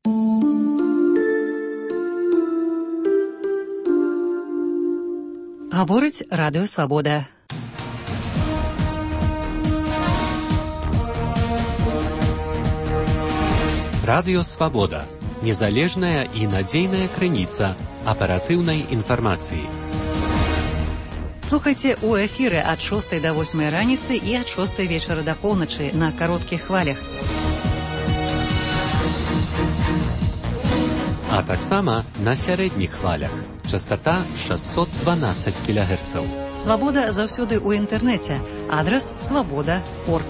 Гаворыць Радыё Свабода. Радыё Свабода. Незалежная і надзейная крыніца аператыўнай інфармацыі. Слухайце у эфіры ад 6 до 8 раніцы і ад 6 вечара до поўначы на кароткіх хвалях. А таксама на сярэдніх хвалях. Частота 612 кГц. Свабода заўсёды ў інтэрнэце. Адрас свабода.орг.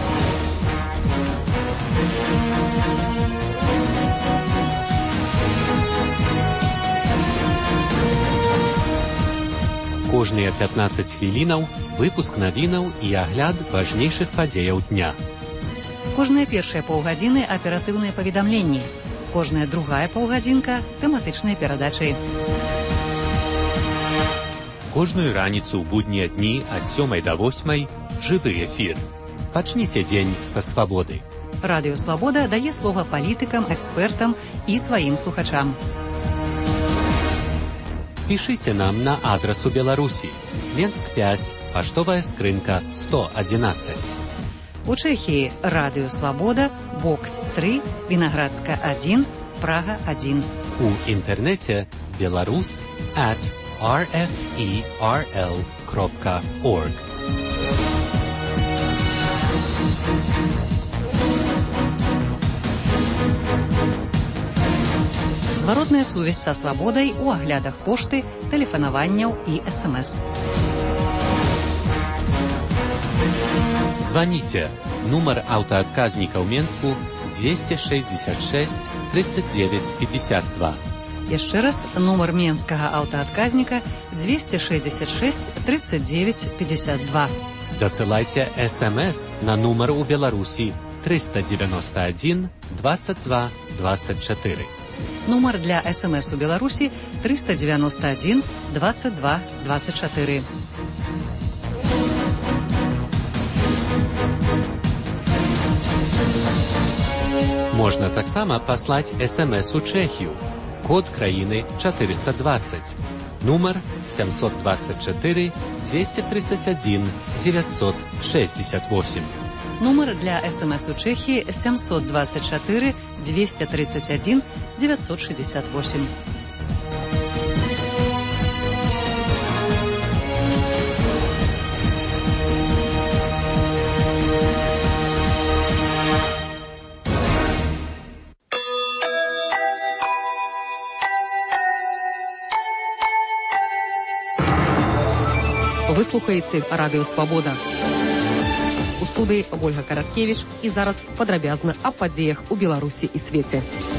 Кожныя 15 хвілінаў выпуск навінаў і агляд важнейшых падзеяў дня. Кожныя першыя паўгадзіны аператыўныя паведамленні. Кожная другая паўгадзінка тэматычныя перадачы. Кожную раніцу ў буднія дні ад 7 до 8 жывы эфір. Пачніце дзень са свабоды. Радыё Свабода дае слова палітыкам, экспертам і сваім слухачам. Пішыце нам на адрас у Беларусі. Менск 5, паштовая скрынка 111. У Чэхіі Радыё Свабода, Бокс 3, Вінаградска 1, Прага 1. У інтэрнэце belarus@rferl.org. Зваротная сувязь са свабодай у аглядах пошты, тэлефанаванняў і СМС. Званіце. Нумар аўтаадказніка ў Менску 266 39 52. Яшчэ раз, нумар менскага аўтаадказніка 266 39 52. Дасылайце СМС на нумар у Беларусі 391 22 24. Нумар для СМС у Беларусі 391 22 24. Можна таксама паслаць СМС у Чэхію. Код краіны 420. Нумар 724 231 968. Нумар для СМС у Чэхіі 724 231 968. Вы слухаеце Радыё Свабода. У студыі Ольга Караткевіч і зараз падрабязна аб падзеях у Беларусі і свеце.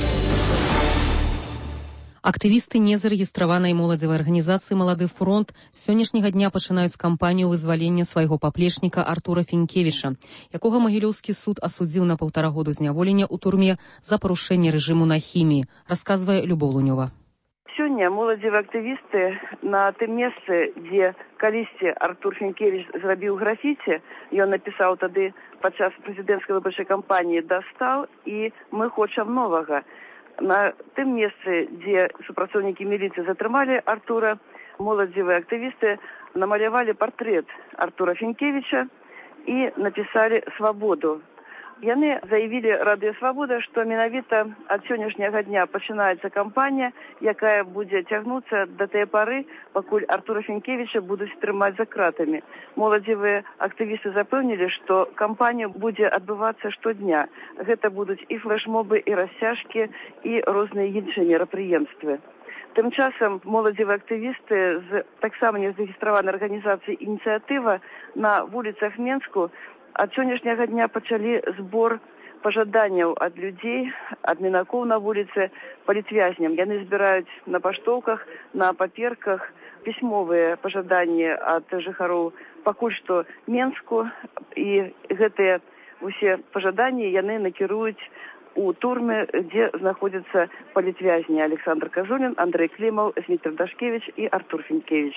Актывісты незарэгістраванай моладзевай арганізацыі «Малады фронт» з сённяшняга дня пачынаюць кампанію вызвалення свайго паплечніка Артура Фінкевіча, якога Магілёўскі суд асудзіў на 1,5 года зняволення ў турме за парушэнне рэжыму на хіміі, расказвае Любоў Лунёва. Сёння моладзевыя актывісты на тым месцы, дзе калісьці Артур Фінкевіч зрабіў графіці, ён напісаў тады падчас прэзідэнцкай выбарчай кампаніі «Дастаў» і «Мы хочам новага». На тым месцы, дзе супрацоўнікі міліцыі затрымалі Артура, моладзевыя актывісты намалявалі партрэт Артура Фінкевіча і напісалі «Свабоду». Яны заявілі Радыё Свабода, што менавіта ад сённяшняга дня пачынаецца кампанія, якая будзе цягнуцца да тыя пары, пакуль Артура Фінкевіча будуць трымаць за кратамі. Моладзевыя актывісты запэўнілі, што кампанія будзе адбывацца штодня. Гэта будуць і флэшмобы, і расцяжкі, і розныя іншыя мерапрыемствы. Тым часам моладзевыя актывісты з таксама незарэгістраванай арганізацыі «Ініцыятыва» на вуліцах Менску ад сённяшняга дня пачалі збор пажаданняў ад людзей, ад мінакоў на вуліцы палітвязням. Яны збіраюць на паштоўках, на паперках пісьмовыя пажаданні ад жыхароў пакуль што Менску, і гэтыя усе пажаданні яны накіруюць у турме, дзе знаходзяцца палітвязні Александр Кажулін, Андрэй Клімаў, Змітрый Дашкевіч і Артур Фінкевіч.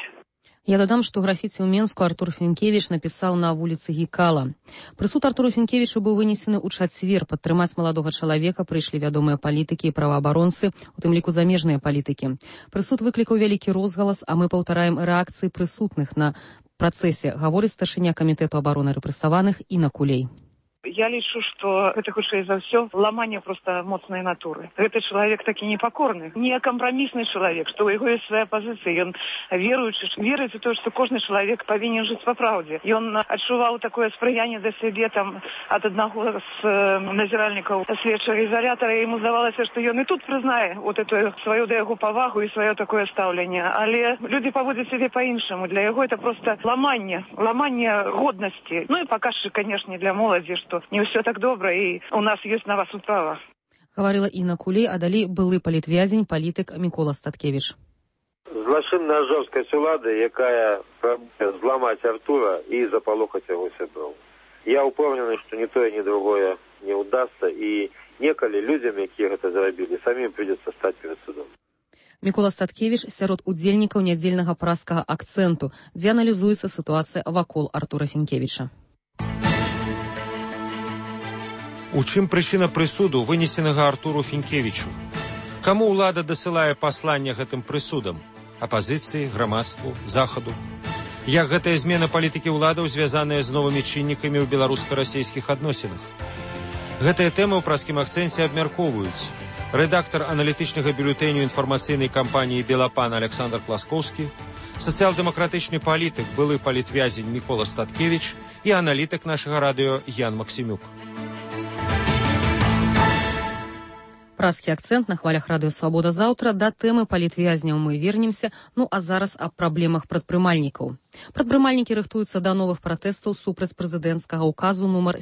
Я дадам, што графіці ў Менску Артур Фінкевіч напісаў на вуліцы Гікала. Прысуд Артуру Фінкевічу быў вынесены ў чацвер. Падтрымаць маладога чалавека прыйшлі вядомыя палітыкі і праваабаронцы, у тым ліку замежныя палітыкі. Прысуд выклікаў вялікі розгалас, а мы паўтараем рэакцыі прысутных на працэсе, гаворыць старшыня камітэту абароны рэпрэсаваных Інна Кулей. Я лічу, што гэта хутчэй за ўсё ламанне проста моцнай натуры. Гэты чалавек такі непакорны, не кампрамісны чалавек, што ў яго ёсць свая пазіцыя. Ён веруючы, верыць у тое, што кожны чалавек павінен жыць па праўдзе. Ён адчуваў такое спрыянне да сябе там ад аднаго з назіральнікаў следчага ізалятара. Яму здавалася, што ён і тут прызнае вот эту сваю да яго павагу і сваё такое стаўленне. Але людзі паводзяць сябе па-іншаму. Для яго это проста ламанне годнасці. Ну і паказчык, канешне, для моладзі, што не ўсё так добра, і у нас ёсць на вас управа. Гаварыла Інна Кулей, а далей былы палітвязень, палітык Мікола Статкевіч. Злачынная жорсткасць улады, якая прабуе зламаць Артура і запалохаць яго сяброў. Я ўпэўнены, што ні тое, ні другое не ўдасца, і некалі людзям, якія гэта зрабілі, самім прыйдзецца стаць перад судом. Мікола Статкевіч сярод удзельнікаў нядзельнага праскага акцэнту, дзе аналізуецца сітуацыя вакол Артура Фінкевіча. У чым прычына прысуду, вынесенага Артуру Фінкевічу? Каму ўлада дасылае пасланне гэтым прысудам? Апазіцыі, грамадству, захаду? Як гэтая змена палітыкі ўладаў звязаная з новымі чыннікамі ў беларуска-расійскіх адносінах? Гэтыя тэмы ў праскім акцэнце абмяркоўваюць рэдактар аналітычнага бюлетэню інфармацыйнай кампаніі «Белапан» Александр Класкоўскі, сацыял-дэмакратычны палітык, былы палітвязень Мікола Статкевіч і аналітык нашага радыё Ян Максімюк. Праскі акцэнт на хвалях радыё «Свабода» заўтра. Да тэмы палітвязняў мы вернемся, ну а зараз аб праблемах прадпрымальнікаў. Прадпрымальнікі рыхтуюцца да новых пратэстаў супраць прэзідэнцкага ўказу нумар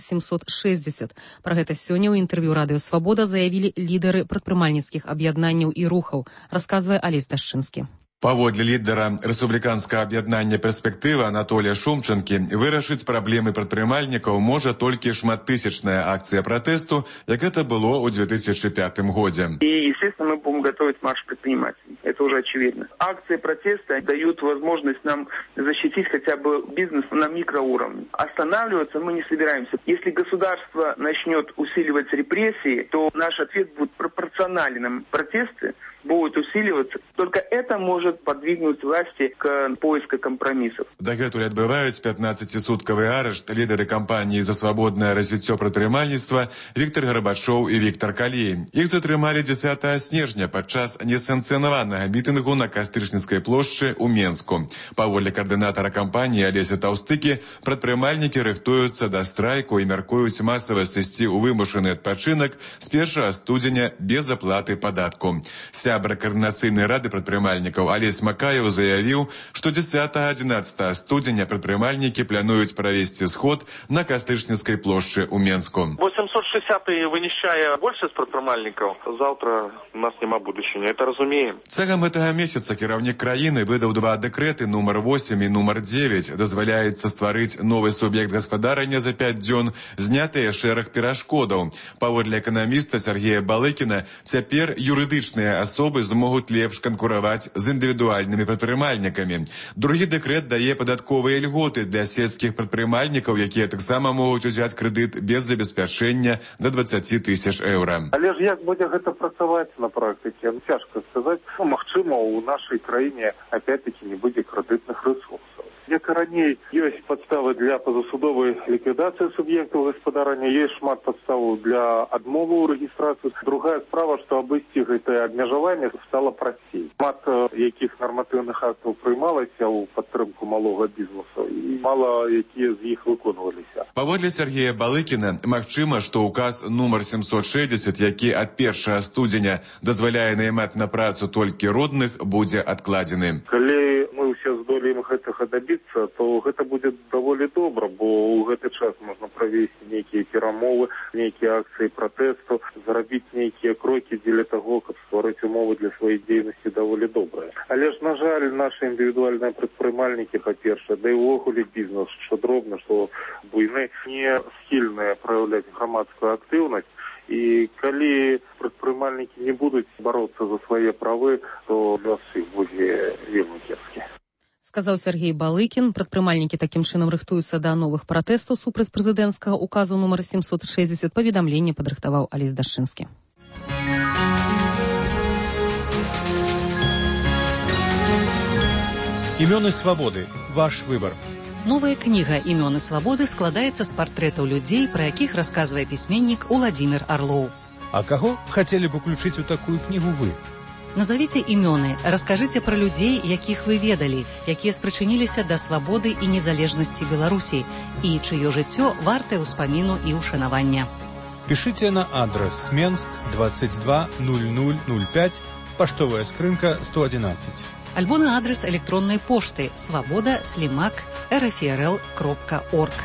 760. Пра гэта сёння ў інтэрв'ю радыё «Свабода» заявілі лідары прадпрымальніцкіх аб'яднанняў і рухаў, расказвае Алесь Дашчынскі. Паводле лідара рэспубліканскага аб'яднання «Перспектыва» Анатолія Шумчанкі, вырашыць праблемы прадпрымальнікаў можа толькі шматтысячная акцыя пратэсту, як это было ў 2005 годзе. И, естественно, мы будем готовить марш предпринимателей. Это уже очевидно. Акции протеста дают возможность нам защитить хотя бы бизнес на микроуровне. Останавливаться мы не собираемся. Если государство начнет усиливать репрессии, то наш ответ будет пропорциональным. Протесты будут усиливаться. Только это может подвигнуть власти к поиску компромиссов. Дагэтуль адбываюць 15-суткавы арышт лідары кампаніі «За свабоднае развіццё прадпрымальніцтва» Віктор Гарбачоў і Віктор Калей. Іх затрымалі 10 снежня падчас несанкцыянаванага мітынгу на Кастрычніцкай плошчы ў Менску. Паводле каардынатара кампаніі Алесі Таўстыкі, прадпрымальнікі рыхтуюцца да страйку і мяркуюць масава сысці ў вымушаны адпачынак з 1 студзеня без аплаты падатку. Сябра координацыйнай рады прадпрымальнікаў Алесь Макаев заявіў, што 10-11 студзеня прадпрымальнікі плануюць правесці сход на Кастрычніцкай плошчы ў Менску. 860-й вынішчае большасць прадпрымальнікаў. Заўтра у нас няма будучыні, это разумеем. Цягам гэтага месяца кіраўнік краіны выдаў 2 дэкрэты нумар 8 і нумар 9. Дазваляецца стварыць новы суб'ект гаспадарання за 5 дзён, знятыя шэраг перашкодаў. Паводле эканаміста Сергея Балыкіна, цяпер юрыдычныя асобы змогуць лепш канкураваць з індывідуальнымі прадпрымальнікамі. Другі дэкрэт дае падатковыя льготы для сельскіх прадпрымальнікаў, якія таксама могуць узяць крэдыт без забеспячэння да 20 тысяч еўра. Але ж як будзе гэта працаваць на практыке? Цяжка сказаць. Магчыма, у нашай краіне опять-таки не будзе крэдытных рэсурсаў. Як і раней, ёсць падставы для пазасудовай ліквідацыі суб'ектаў гаспадарання, ёсць шмат падставаў для адмовы ў рэгістрацыі. Другая справа, што абысці гэтае абмежаванне стала прасцей. Шмат якіх нарматыўных актаў прыймалася ў падтрымку малога бізнесу, і мала якія з іх выконваліся. Паводле Сергея Балыкіна, магчыма, што ўказ нумар 760, які ад 1 студзеня дазваляе наймаць на працу толькі родных, будзе адкладзены. Калі мы ўсе здолеем гэтага добіцца, то гэта будзе даволі добра, бо ў гэты час можна правесці нейкія перамовы, нейкія акцыі пратэсту, зрабіць нейкія крокі дзеля таго, каб стварыць умовы для сваёй дзейнасці даволі добрыя. Але ж, на жаль, нашы індывідуальныя прадпрымальнікі, па-першае, да і ўвогуле бізнес, што дробна, што буйны, не схільныя праяўляць грамадскую актыўнасць. І калі прадпрымальнікі не будуць бароцца за свае правы, то лёс іх будзе вельмі кепскі. Сказаў Сергей Балыкін. Прадпрымальнікі такім чынам рыхтуюцца да новых пратэстаў супраць прэзідэнцкага указу нумар 760. Паведамленне падрыхтаваў Алесь Дашчынскі. Імёны свабоды. Ваш выбор. Новая кніга «Імёны свабоды» складаецца з партрэтаў людзей, пра якіх расказвае пісьменнік Уладзімір Арлоў. А каго хацелі б уключыць у такую кнігу вы? Назавіце імёны, раскажыце пра людзей, якіх вы ведалі, якія спрычыніліся да свабоды і незалежнасці Беларусі, і чыё жыццё вартае ўспаміну і ўшанавання. Пішыце на адрес Менск 22 0005, паштовая скрынка 111. Альбо на адрес электроннай пошты svoboda@rfrl.org.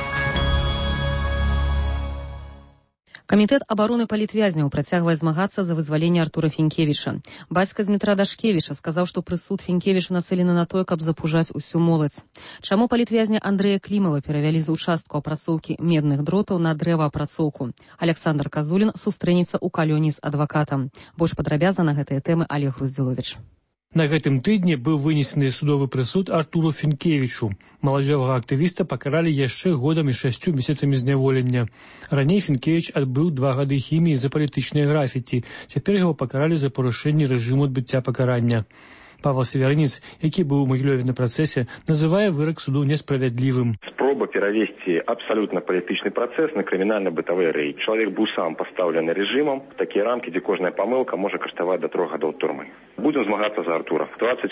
Камітэт абароны палітвязняў працягвае змагацца за вызваленне Артура Фінкевіча. Бацька Змітра Дашкевіча сказаў, што прысуд Фінкевічу нацэлены на тое, каб запужаць усю моладзь. Чаму палітвязня Андрэя Клімава перавялі з участку апрацоўкі медных дротаў на дрэваапрацоўку? Александр Казулін сустрэнецца ў калёні з адвакатам. Больш падрабязна на гэтыя тэмы Олег Груздзіловіч. На гэтым тыдні быў вынесены судовы прысуд Артуру Фінкевічу. Маладзёвага актывіста пакаралі яшчэ годам і 6 месяцамі зняволення. Раней Фінкевіч адбыў 2 гады хіміі за палітычныя графіці. Цяпер яго пакаралі за парушэнне рэжыму адбыцця пакарання. Павел Северинец, які быў у Магілёве на працэсе, называе вырак суду несправядлівым. Спроба перавесці абсалютна палітычны працэс на крымінальна-бытавы рэйд. Чалавек быў сам пастаўлены рэжымам, такія рамкі, дзе кожная памылка можа каштаваць да 3 гадоў турмы. Будзем змагацца за Артура.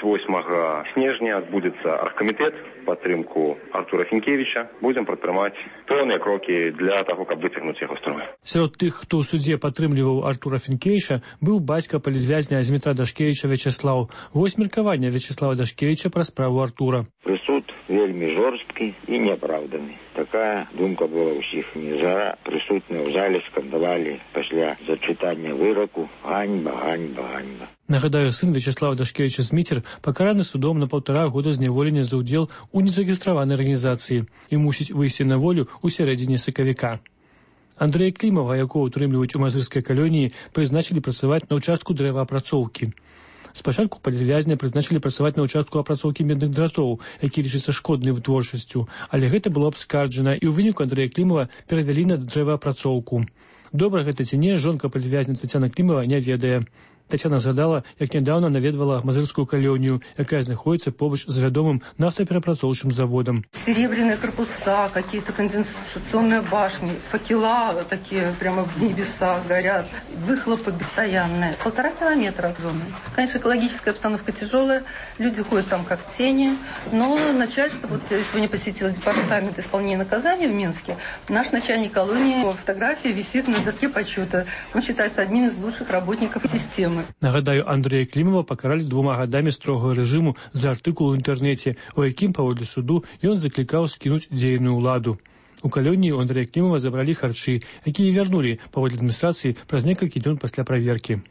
28 снежня адбудзецца аргкамітэт падтрымку Артура Фінкевіча. Будзем прадпрымаць пэўныя крокі для таго, каб выцягнуць яго з турмы. Сярод тых, хто ў судзе падтрымліваў Артура Фінкевіча, быў бацька палітвязня Змітра Дашкевіча Вячеслаў. Вось меркаванне Вячеслава Дашкевіча пра справу Артура. Прысуд вельмі жорсткі і неапраўданы. Такая думка была ўсіх. Незара прысутныя ў зале скандавалі пасля зачытання выраку ганьба, ганьба, ганьба. Нагадаю, сын Вячеслава Дашкевіча Зміцер пакараны судом на 1,5 года зняволення за ўдзел у незарэгістраванай арганізацыі і мусіць выйсці на волю ў сярэдзіне сакавіка. Андрэя Клімава, якого утрымліваюць у мазырскай калоніі, прызначылі працаваць на ўчастку дрэваапрацоўкі. Спачатку палітвязня прызначылі працаваць на ўчастку апрацоўкі медных дратоў, які лічыцца шкоднай вытворчасцю, але гэта было абскарджана, і ў выніку Андрэя Клімава перавялі на дрэваапрацоўку. Добра гэта ці не, жонка палітвязня Тацяна Клімава не ведае. Тацяна згадала, як нядаўна наведвала мазырскую калонію, якая знаходіцца побач з вядомым нафтаперапрацоўчым заводам. Серебряные корпуса, какие-то конденсационные башни, факела такие прямо в небесах горят, выхлопы постоянные. 1,5 километра от зоны. Конечно, экологическая обстановка тяжелая, люди ходят там как тени, но начальство, вот я сегодня посетила департамент исполнения наказания в Минске, наш начальник колонии, фотография висит на доске почета. Он считается одним из лучших работников системы. Нагадаю, Андрэя Клімава пакаралі 2 гадамі строгага рэжыму за артыкул у інтэрнэце, у якім, паводле суду, ён заклікаў скінуць дзейную ўладу. У калоніі у Андрэя Клімава забралі харчы, якія вярнулі, паводле адміністрацыі, праз некалькі дзён пасля праверкі.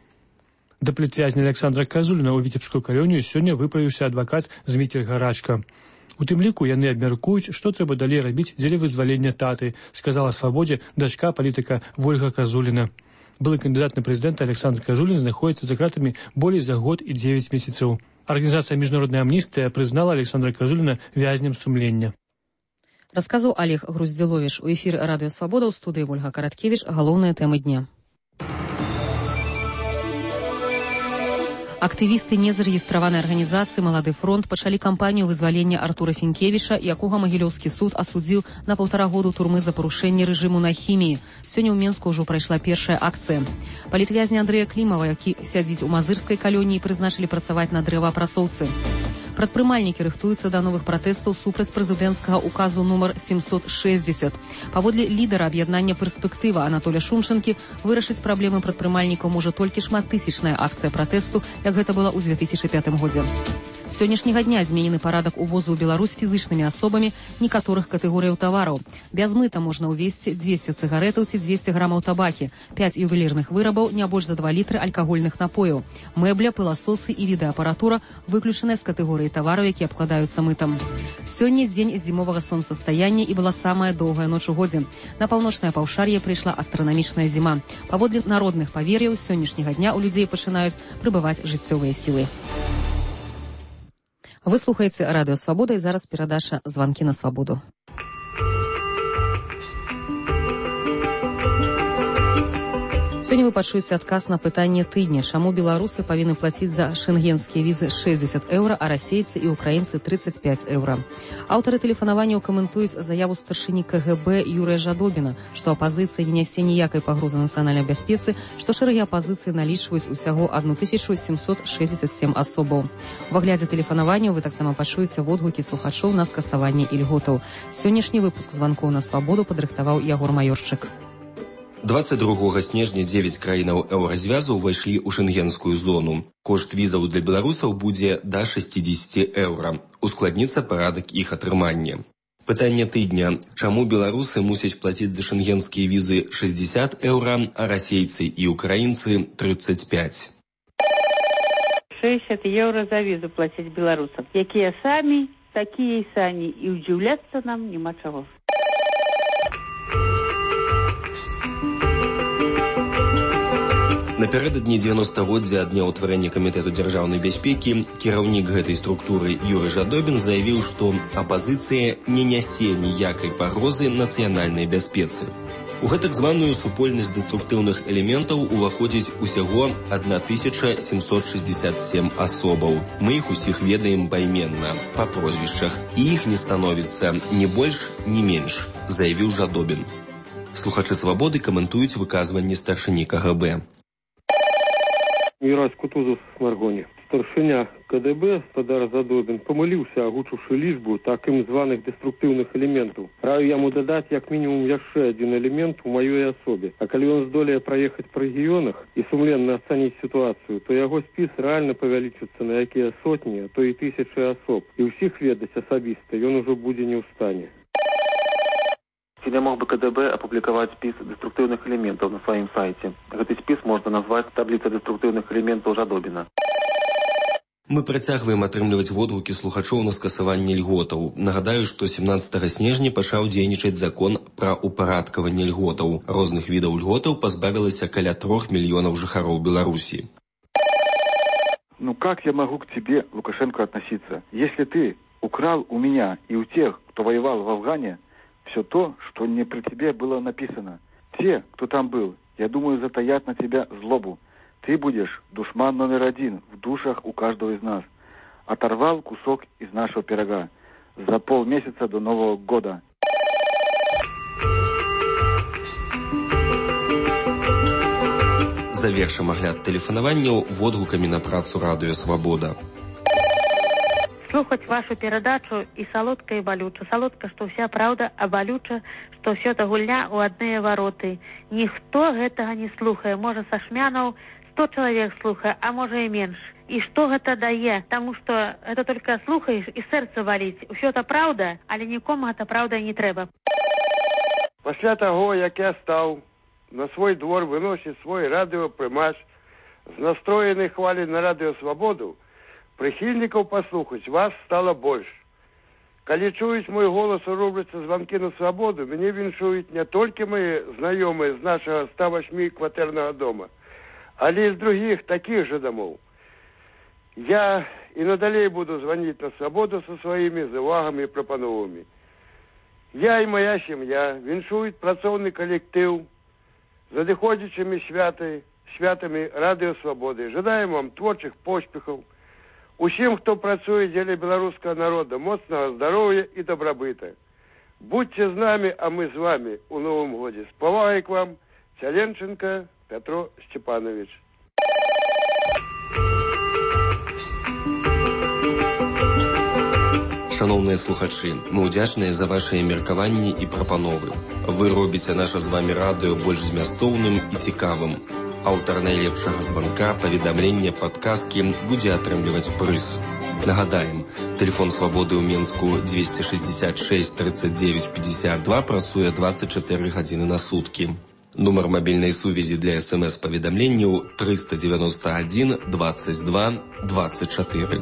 Да палітвязня Александра Казуліна ў віцебскую калонію сёння выправіўся адвакат Зміцер Гарачка. У тым ліку яны абмяркуюць, што трэба далей рабіць дзеля вызвалення таты, сказала свабодзе дачка палітыка Вольга Казуліна. Былы кандыдат на прэзідэнта Александр Казулін знаходіцца за кратамі болей за год і 9 месяцаў. Арганізацыя «Міжнародная амністыя» прызнала Александра Казуліна вязнем сумлення. Расказаў Олег Груздзіловіч. У эфіры Радыё Свабода, ў студыі Ольга Караткевіч. Галоўныя тэмы дня. Актывісты незарэгістраванай арганізацыі «Малады фронт» пачалі кампанію вызвалення Артура Фінкевіча, якога Магілёўскі суд асудзіў на 1,5 года турмы за парушэнне рэжыму на хіміі. Сёння ў Менску ўжо прайшла першая акцыя. Палітвязня Андрэя Клімава, які сядзіць у мазырскай калоніі, прызначылі працаваць на дрэваапрацоўцы. Прадпрымальнікі рыхтуюцца да новых пратэстаў супраць прэзідэнцкага указу нумар 760. Паводле лідара аб'яднання «Перспектыва» Анатоля Шумчанкі, вырашыць праблемы прадпрымальнікаў можа толькі шматтысячная акцыя пратэсту, як гэта была ў 2005 годзе. З сённяшняга дня зменены парадак увозу ў Беларусь фізычнымі асобамі некаторых катэгорыяў тавараў. Без мыта можна ўвезці 200 цыгарэтаў ці 200 грамаў табакі, 5 ювелірных вырабаў, не больш за 2 літры алкагольных напояў. Мэбля, пыласосы і відэаапаратура выключаныя з катэгорыі тавараў, які абкладаюцца мытам. Сёння дзень зімовага сонцастаяння і была самая доўгая ноч у годзе. На паўночнае паўшар'е прыйшла астранамічная зіма. Паводле народных павер'яў, з сённяшняга дня ў людзей пачынаюць прыбываць жыццёвыя сілы. Вы слухаеце радыё Свабода, і зараз перадача «Званкі на свабоду». Сёння вы пачуеце адказ на пытанне тыдня, чаму беларусы павінны плаціць за шэнгенскія візы 60 еўра, а расейцы і украінцы 35 еўра. Аўтары тэлефанаванняў каментуюць заяву старшыні КГБ Юрыя Жадобіна, што апазіцыя не нясе ніякай пагрозы нацыянальнай бяспецы, што шэрагі апазіцыі налічваюць усяго 1767 асобаў. У аглядзе тэлефанаванняў вы таксама пачуеце водгукі слухачоў на скасаванне ільготаў. Сённяшні выпуск званкоў на свабоду падрыхтаваў Ягор Маёрчык. 22 снежня 9 краінаў еўразвязу ўвайшлі ў шэнгенскую зону. Кошт візаў для беларусаў будзе да 60 еўра. Ускладніцца парадак іх атрымання. Пытанне тыдня. Чаму беларусы мусяць плаціць за шэнгенскія візы 60 еўра, а расейцы і украінцы 35? 60 еўра за візу плаціць беларусам. Якія самі, такія і самі. І ўдзіўляцца нам няма чаго. Напярэдадні 90-годдзя ад дня ўтварэння камітэту дзяржаўнай бяспекі кіраўнік гэтай структуры Юрый Жадобін заявіў, што апазіцыя не нясе ніякай пагрозы нацыянальнай бяспецы. У гэтак званую супольнасць дэструктыўных элементаў уваходзіць усяго 1767 асобаў. Мы іх усіх ведаем пайменна, па прозвішчах, і іх не становіцца ні больш, ні менш, заявіў Жадобін. Слухачы «Свабоды» каментуюць выказванні старшыні КГБ. Мірась Кутузов з Маргоні. Старшыня КДБ, спадар Задобін, памыліўся, агучыўшы лічбу такім званых дэструктыўных элементаў. Раю яму дадаць як мінімум яшчэ адзін элемент у маёй асобе. А калі ён здолее праехаць па рэгіёнах і сумленна ацаніць сітуацыю, то яго спіс рэальна павялічыцца на якія сотні, а то і тысячы асоб. І ўсіх ведаць асабіста ён ужо будзе не ў стане. Ці не мог бы КДБ апублікаваць спіс дэструктыўных элементаў на сваім сайце? Гэты спіс можна назваць табліцай дэструктыўных элементаў Жадобіна. Мы працягваем атрымліваць водгукі слухачоў на скасаванне льготаў. Нагадаю, што 17 снежня пачаў дзейнічаць закон пра упарадкаванне льготаў. Розных відаў льготаў пазбавілася каля 3 мільёнаў жыхароў Беларусі. Ну как я могу к тебе, Лукашенко, относиться? Если ты украл у меня и у тех, кто воевал в Афгане, все то, что не при тебе было написано. Те, кто там был, я думаю, затаят на тебя злобу. Ты будешь душман номер 1 в душах у каждого из нас. Оторвал кусок из нашего пирога за полмесяца до Нового года. Завершым агляд тэлефанаванняў водгукамі на працу радыё «Свабода». Слухаць вашу перадачу і салодка, і балюча. Салодка, што ўся праўда, а балюча, што ўсё та гульня ў адныя вароты. Ніхто гэтага не слухае. Можа, са шмянаў 100 чалавек слухае, а можа і менш. І што гэта дае? Таму што гэта толькі слухаеш і сэрца валіць. Усё та праўда, але нікому гэта праўда не трэба. Пасля таго, як я стаў на свой двор выносіць свой радыёпрымач з настроенай хваляй на радыё «Свабоду», прыхільнікаў паслухаць вас стала больш. Калі чуюць мой голас у рубрыцы «Званкі на свабоду», мяне віншуюць не толькі мои знаёмыя з нашага 108 кватэрнага дома, але і з другіх такіх жа домоў. Я і надалей буду званіць на свабоду са сваімі заўвагамі і прапановамі. Я і моя сям'я віншуюць працоўны калектыў з надыходзячымі святамі радыё «Свабоды». Жадаем вам творчых поспехаў. Усім, хто працуе дзеля беларускага народа, моцнага здароўя і дабрабыта. Будьце з намі, а мы з вами у новым годзе. З павагай к вам, Цяленченко Пятро Степанович. Шановныя слухачы, мы ўдзячныя за вашыя меркаванні і прапановы. Вы робіце наша з вами радыё больш змястоўным і цікавым. Аўтар найлепшага званка, паведамлення, падказкі будзе атрымліваць прыз. Нагадаем, тэлефон «Свабоды» ў Менску 266 39 52 працуе 24 гадзіны на суткі. Нумар мабільнай сувязі для СМС-паведамленняў 391 22 24.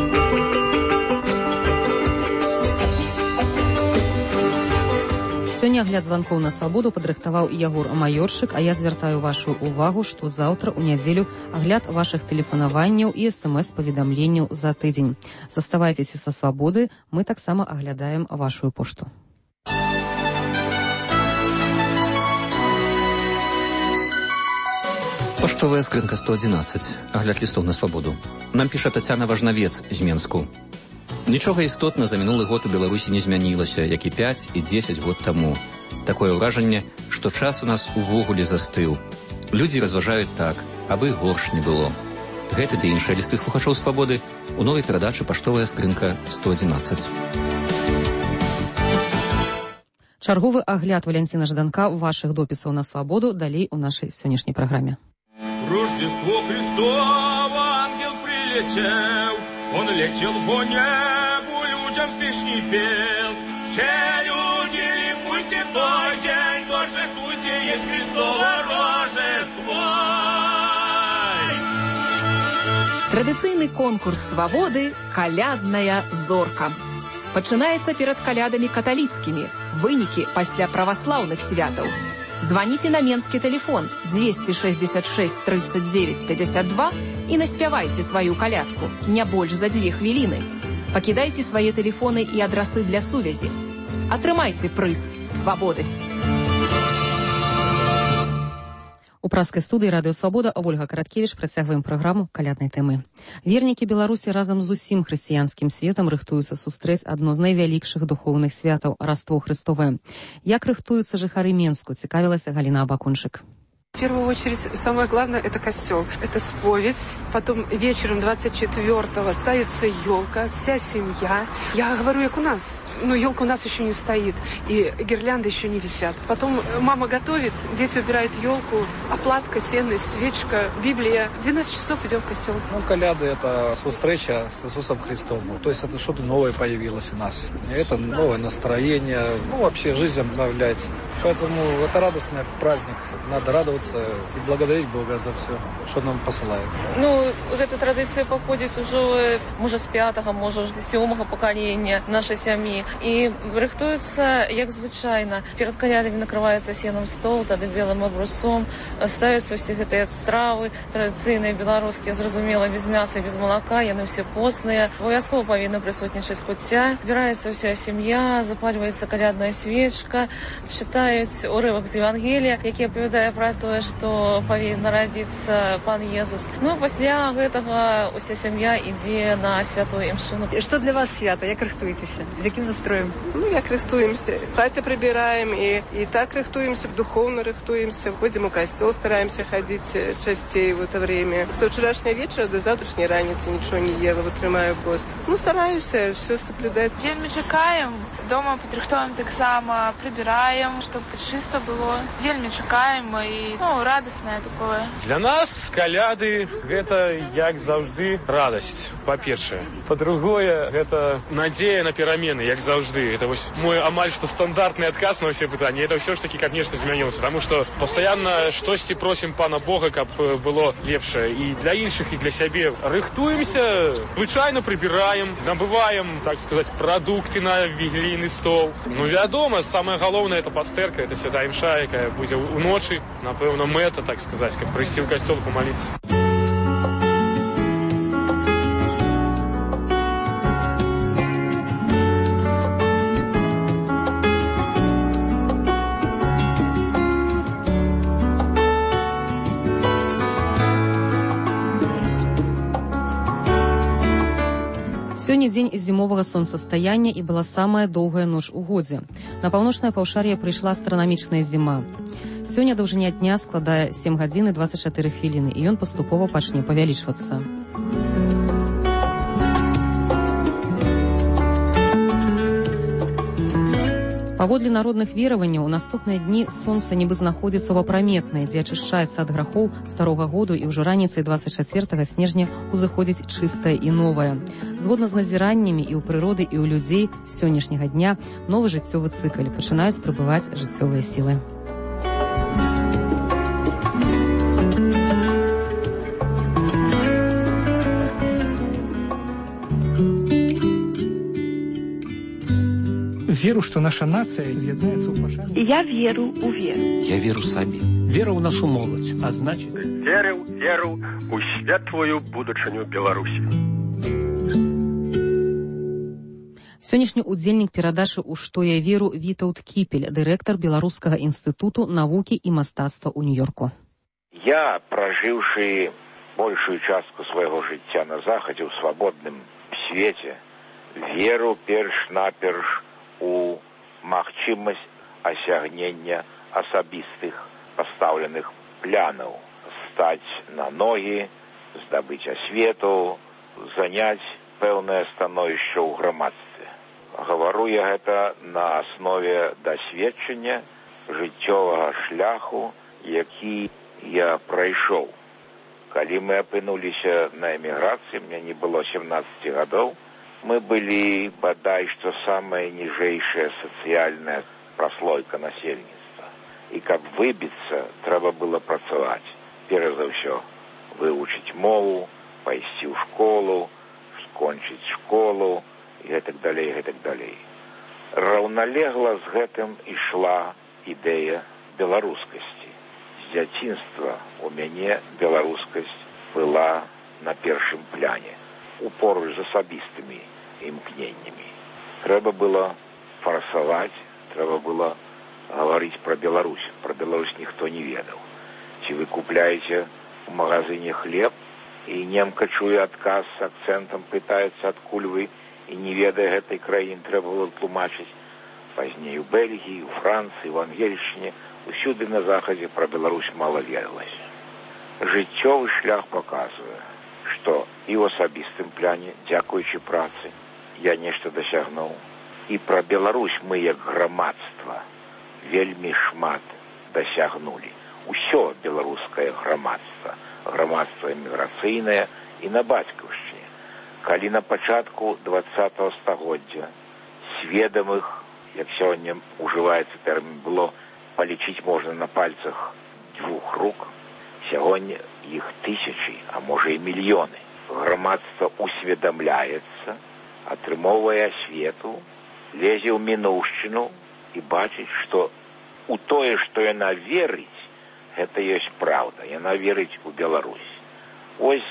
Сёння Сёння агляд званкоў на свабоду падрыхтаваў Ягор Майорчык, а я звяртаю вашу увагу, што заўтра ў нядзелю агляд вашых тэлефанаванняў і смс-паведамленняў за тыдзень. Заставайцеся са свабоды, мы таксама аглядаем вашу пошту. Паштовая скрынка 111. Агляд лістоў на свабоду. Нам піша Тацяна Важнавец з Менску. Нічога істотна за мінулы год у Беларусі не змянілася, як і 5 і 10 год таму. Такое ўражанне, што час у нас увогуле застыў. Людзі разважаюць так, абы горш не было. Гэты ды іншыя лісты слухачоў свабоды у новай перадачы «Паштовая скрынка 111». Чарговы агляд Валянціна Жданка вашых допісаў на свабоду далей у нашай сённяшняй праграме. Рождество Христово, ангел прилетел, он летел по небу, людям песни пел. Все люди ликуйте той день, торжествуйте, есть Христово Рождество. Традыцыйны конкурс свабоды «Калядная зорка». Пачынаецца перад калядамі каталіцкімі, вынікі пасля праваслаўных святаў. Званіце на менскі тэлефон 266 39 52 і наспявайце сваю калядку, не больш за 2 хвіліны. Пакідайце свае тэлефоны і адрасы для сувязі. Атрымайце прыз свабоды. У праскай студыі радыё «Свабода» Ольга Караткевіч працягваем праграму каляднай тэмы. Вернікі Беларусі разам з усім хрысціянскім светам рыхтуюцца сустрэць адно з найвялікшых духоўных святаў – Раство Христовае. Як рыхтуюцца жыхары Менску, цікавілася Галіна Абакунчык. В первую очередь, самое главное – это костел. Это споведь. Потом вечером 24-го ставится елка, вся семья. Я говорю, как у нас. Но елка у нас еще не стоит. И гирлянды еще не висят. Потом мама готовит, дети убирают елку. Оплатка, сенность, свечка, Библия. 12 часов идем в костел. Коляды – это встреча с Иисусом Христом. То есть это что-то новое появилось у нас. Это новое настроение. Вообще жизнь обновлять. Поэтому это радостный праздник. Надо радоваться и благодарить Бога за все, что нам посылает. Эта традиция походит уже, может, с 5-го, может, с 7-го поколения нашей семьи. И рыхтуется, як звычайно. Перед колядами накрывается сеном стол, тогда белым обрусом. Ставятся все эти стравы традиционные, белорусские, зразумело, без мяса, без молока. Яны все постные. Обовязково повинна присутничать кутя. Собирается вся семья, запаливается колядная свечка, читают урывок з Евангелия, який оповідає про то, что повинен народиться Пан Иисус. Після гэтага уся сім'я йде на святу імшу. Что для вас свято? Як рыхтуетеся? З яким настроем? Як рыхтуемся. В хаце прибираем, и так рыхтуемся, духовно рыхтуемся. Ходим в костел, стараемся ходить частей в это время. С вчерашнего вечера до завтрашней раницы ничего не ела, вытрымаю пост. Стараюсь все соблюдать. Вельмі чекаем. Дома підрихтуємо так само, прибираем, чтобы чисто было. Вельмі чекаем и радостное такое. Для нас коляды это, як заўжды, радость, по-першае. По-другое, это надея на перамены, як заўжды. Это мой амаль что стандартный отказ на все пытания. Это все ж таки, как нечто изменилось, потому что постоянно штосьці просим Пана Бога, каб было лепшее. И для іншых, и для сябе. Рыхтуемся, звычайно прибираем, набываем, так сказать, продукты на вігілійны стол. Вядома, самое галоўнае это пастэрка, это святая імша, якая будзе уночы. Напэўна, мэта, так сказать, как прыйсці ў касцёл помолиться. Сёння дзень зімовага сонцастаяння і была самая доўгая ноч у годзе. На паўночнае паўшар'е прыйшла астранамічная зіма. Сёння даўжыня дня складае 7 гадзін і 24 хвіліны, і ён паступова пачне павялічвацца. Паводле народных вераванняў, у наступныя дні сонца нібы знаходзіцца ў апраметнай, дзе ачышчаецца ад грахоў старога году, і ўжо раніцай 24 снежня ўзыходзіць чыстае і новае. Згодна з назіраннямі і ў прыроды, і ў людзей з сённяшняга дня новы жыццёвы цыкл, пачынаюць прыбываць жыццёвыя сілы. Веру, што наша нацыя з'яднаецца ў пашане. Я веру ў веру. Я веру сабе. Вера ў нашу моладзь, а значыць... Веру ў светлую будучыню Беларусі. Сённяшні ўдзельнік перадачы «У што я веру» Вітаўт Кіпель, дырэктар Беларускага інстытуту навукі і мастацтва ў Нью-Йорку. Я, прожыўшы большую частку свайго жыцця на захадзе ў свабодным свеце, веру перш-наперш у магчымасць асягнення асабістых пастаўленых планаў, стаць на ногі, здабыць асвету, заняць пэўнае становішча ў грамадстве. Гавару я гэта на аснове дасведчання жыццёвага шляху, які я прайшоў. Калі мы апынуліся на эміграцыі, мне не было 17 гадоў, мы былі, бадай што, самая ніжэйшая сацыяльная праслойка насельніцтва. І каб выбіцца, трэба было працаваць. Перш за ўсё, вывучыць мову, пайсці ў школу, скончыць школу, і гэтак далей. Раўналегла з гэтым ішла ідэя беларускасці. З дзяцінства у мяне беларускасць была на першым пляне, упоруч з асабістымі імкненнямі. Трэба было фарсаваць, трэба было гаварыць пра Беларусь. Пра Беларусь ніхто не ведаў. Ці вы купляеце ў магазыне хлеб, і немка чуе адказ з акцэнтам, пытаецца, адкуль вы, і не ведае гэтай краіны, трэба было тлумачыць. Пазней у Бельгіі, у Францыі, у Ангельшчыне, усюды на захадзе пра Беларусь мала ведалася. Жыццёвы шлях паказвае, што і ў асабістым пляне, дзякуючы працы, я нешта дасягнуў. І пра Беларусь мы, як грамадства, вельмі шмат дасягнулі. Усё беларускае грамадства, грамадства эміграцыйнае і на бацькаўшчыне. Калі на пачатку 20-го стагоддзя сведамых, як сёння ужываецца тэрмін, было палічыць можна на пальцах 2 рук, сягоння іх тысячы, а можа і мільёны. Грамадства усведамляецца, атрымоўвае асвету, лезе ў мінуўшчыну і бачыць, што у тое, што яна верыць, гэта ёсць праўда. Яна верыць у Беларусь. Ось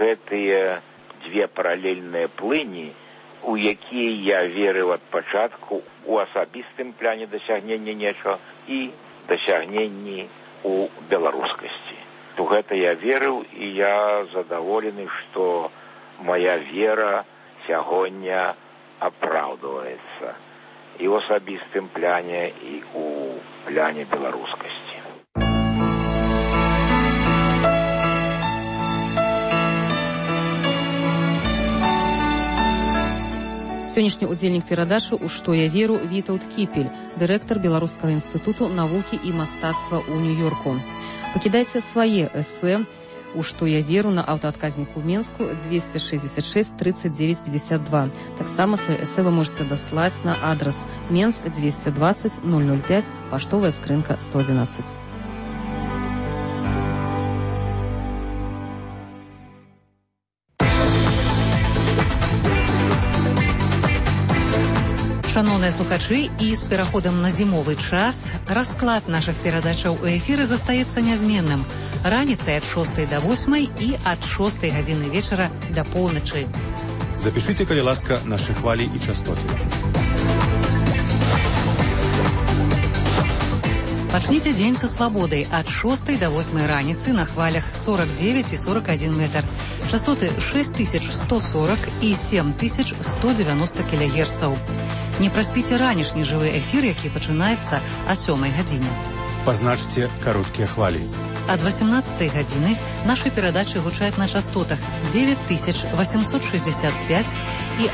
гэтыя дзве паралельныя плыні, у якія я верыў ад пачатку у асабістым пляне дасягнення нечага і дасягненні у беларускасці. У гэта я верыў, і я задаволены, што моя вера сягоння апраўдваецца і ў асабістым пляне, і ў пляне беларускасці. Сённяшні ўдзельнік перадачы «У што я веру» Вітаўт Кіпель, дырэктар Беларускага інстытуту навукі і мастацтва ў Нью-Йорку. Пакідайце свае эсэ «У што я веру» на аўтаадказніку ў Менску 266 39 52. Таксама свае эсэ вы можете даслаць на адрас Менск 220 005, паштовая скрынка 111. Шановныя слухачы, і з пераходам на зімовы час расклад нашых перадачаў у эфіры застаецца нязменным. Раніцай ад 6 до 8 і ад 6 гадзіны вечара да поўначы. Запішыце, калі ласка, нашы хвалі і частоты. Пачніце дзень са свабодай ад 6 до 8 раніцы на хвалях 49 і 41 метр. Частоты 6140 і 7190 кГц. Не праспіце ранішні жывы эфір, які пачынаецца о 7 гадзіне. Пазначце кароткія хвалі. Ад 18 гадзіны нашы перадачы гучаць на частотах 9865 і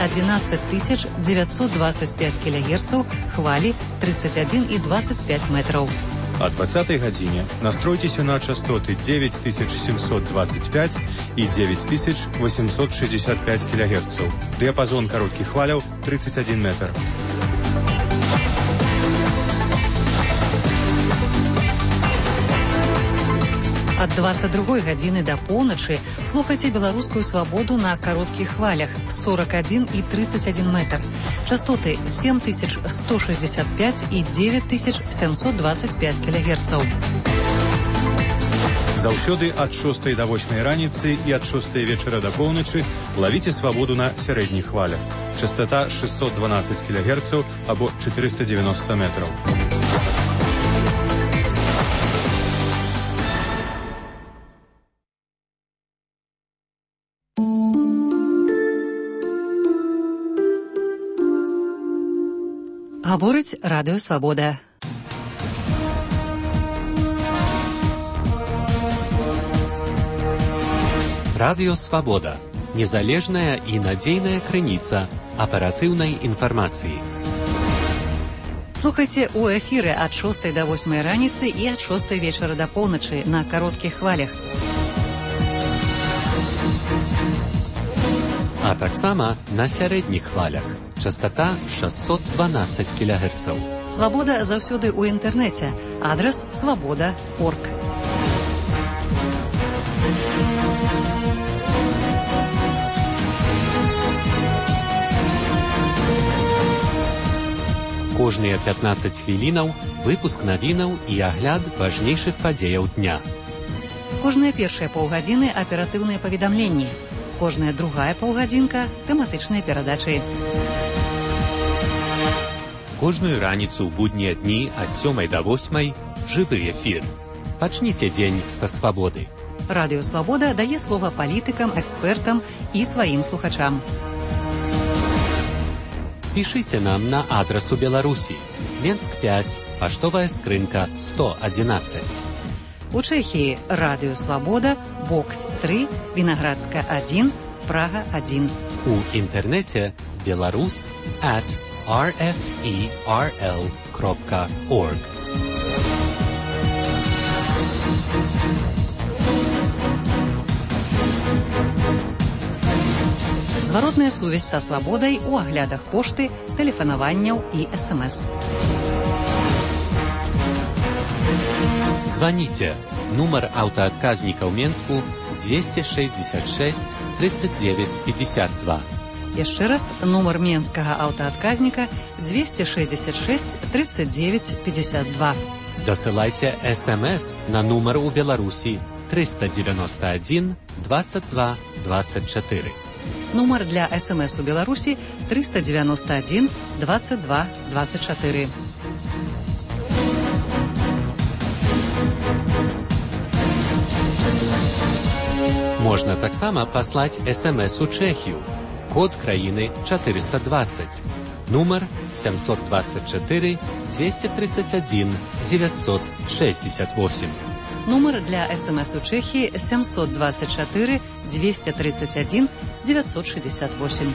11925 кГц, хвалі 31 і 25 метраў. О 20 гадзіне настройцеся на частоты 9725 і 9865 кГц. Дыяпазон кароткіх хваляў 31 метр. Ад 22 гадзіны да поўначы слухайце беларускую свабоду на кароткіх хвалях 41 і 31 метр. Частоты 7165 і 9725 кілягерцаў. Заўсёды ад 6 до 8 раніцы і ад 6 вечара да поўначы лавіце свабоду на сярэдніх хвалях. Частота 612 кГц або 490 метров. Гаворыць Радыё Свабода. Радыё Свабода. Незалежная і надзейная крыніца аператыўнай інфармацыі. Слухайце ў эфіры ад 6 до 8 раніцы і ад 6 вечара да поўначы на кароткіх хвалях. А таксама на сярэдніх хвалях. Частота 612 кГц. Свабода заўсёды ў інтэрнэце. Адрас свабода.орг. Кожныя 15 хвілінаў выпуск навінаў і агляд важнейшых падзеяў дня. Кожныя першыя паўгадзіны аператыўныя паведамленні. Кожная другая паўгадзінка тэматычныя перадачы. Кожную раніцу ў буднія дні ад 7 до 8 жывы эфір. Пачніце дзень са свабоды. Радыё Свабода дае слова палітыкам, экспертам і сваім слухачам. Пішыце нам на адрас у Беларусі. Менск 5, паштовая скрынка 111. У Чэхіі Радыё Свабода, Бокс 3, Вінаградска 1, Прага 1. У інтэрнэце belarus@rferl.org. Зваротная сувязь са свабодай у аглядах пошты, тэлефанаванняў і СМС. Звоните. Нумар аўтаадказніка ў Менску 266 39 52. Яшчэ раз, нумар менскага аўтаадказніка 266 39 52. Дасылайце СМС на нумар у Беларусі 391 22 24. Нумар для СМС у Беларусі 391 22 24. Можна таксама паслаць СМС у Чэхію. Код краіны 420. Нумар 724 231 968. Нумар для СМС у Чэхіі 724 231 968.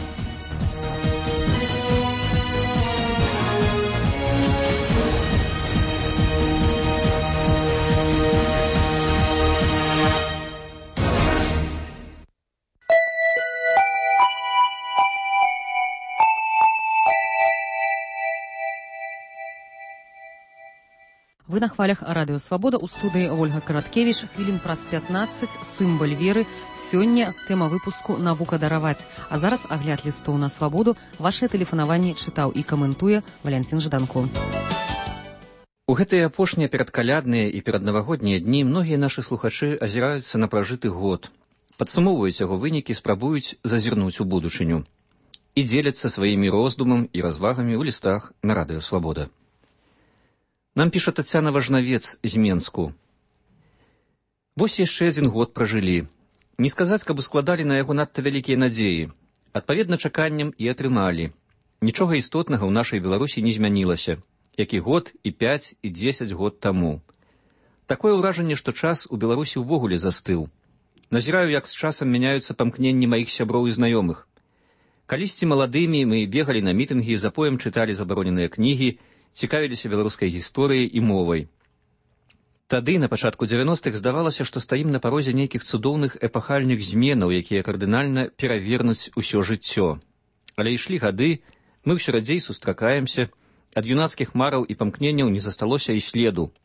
Вы на хвалях Радыё Свабода, у студыі Ольга Караткевіч. Хвілін праз 15 сімвал веры. Сёння тэма выпуску «Навука дараваць». А зараз агляд лістоў на свабоду. Вашыя тэлефанаванні чытаў і каментуе Валянцін Жданко. У гэтыя апошнія перадкалядныя і пераднавагоднія дні многія нашы слухачы азіраюцца на пражыты год, падсумоўваюць яго вынікі, спрабуюць зазірнуць у будучыню і дзеляцца сваімі роздумам і развагамі ў лістах на Радыё Свабода. Нам піша Тацяна Важнавец з Менску. Вось яшчэ адзін год пражылі. Не сказаць, каб ускладалі на яго надта вялікія надзеі. Адпаведна чаканням і атрымалі. Нічога істотнага ў нашай Беларусі не змянілася, як і год, і 5, і 10 год таму. Такое ўражанне, што час у Беларусі ўвогуле застыў. Назіраю, як з часам мяняюцца памкненні маіх сяброў і знаёмых. Калісьці маладымі мы бегалі на мітынгі, запоем чыталі забароненыя кнігі, цікавіліся беларускай гісторыяй і мовай. Тады, на пачатку 90-х, здавалася, што стаім на парозе нейкіх цудоўных эпахальных зменаў, якія кардынальна перавернуць усё жыццё. Але ішлі гады, мы ўсё радзей сустракаемся, ад юнацкіх мараў і памкненняў не засталося і следу.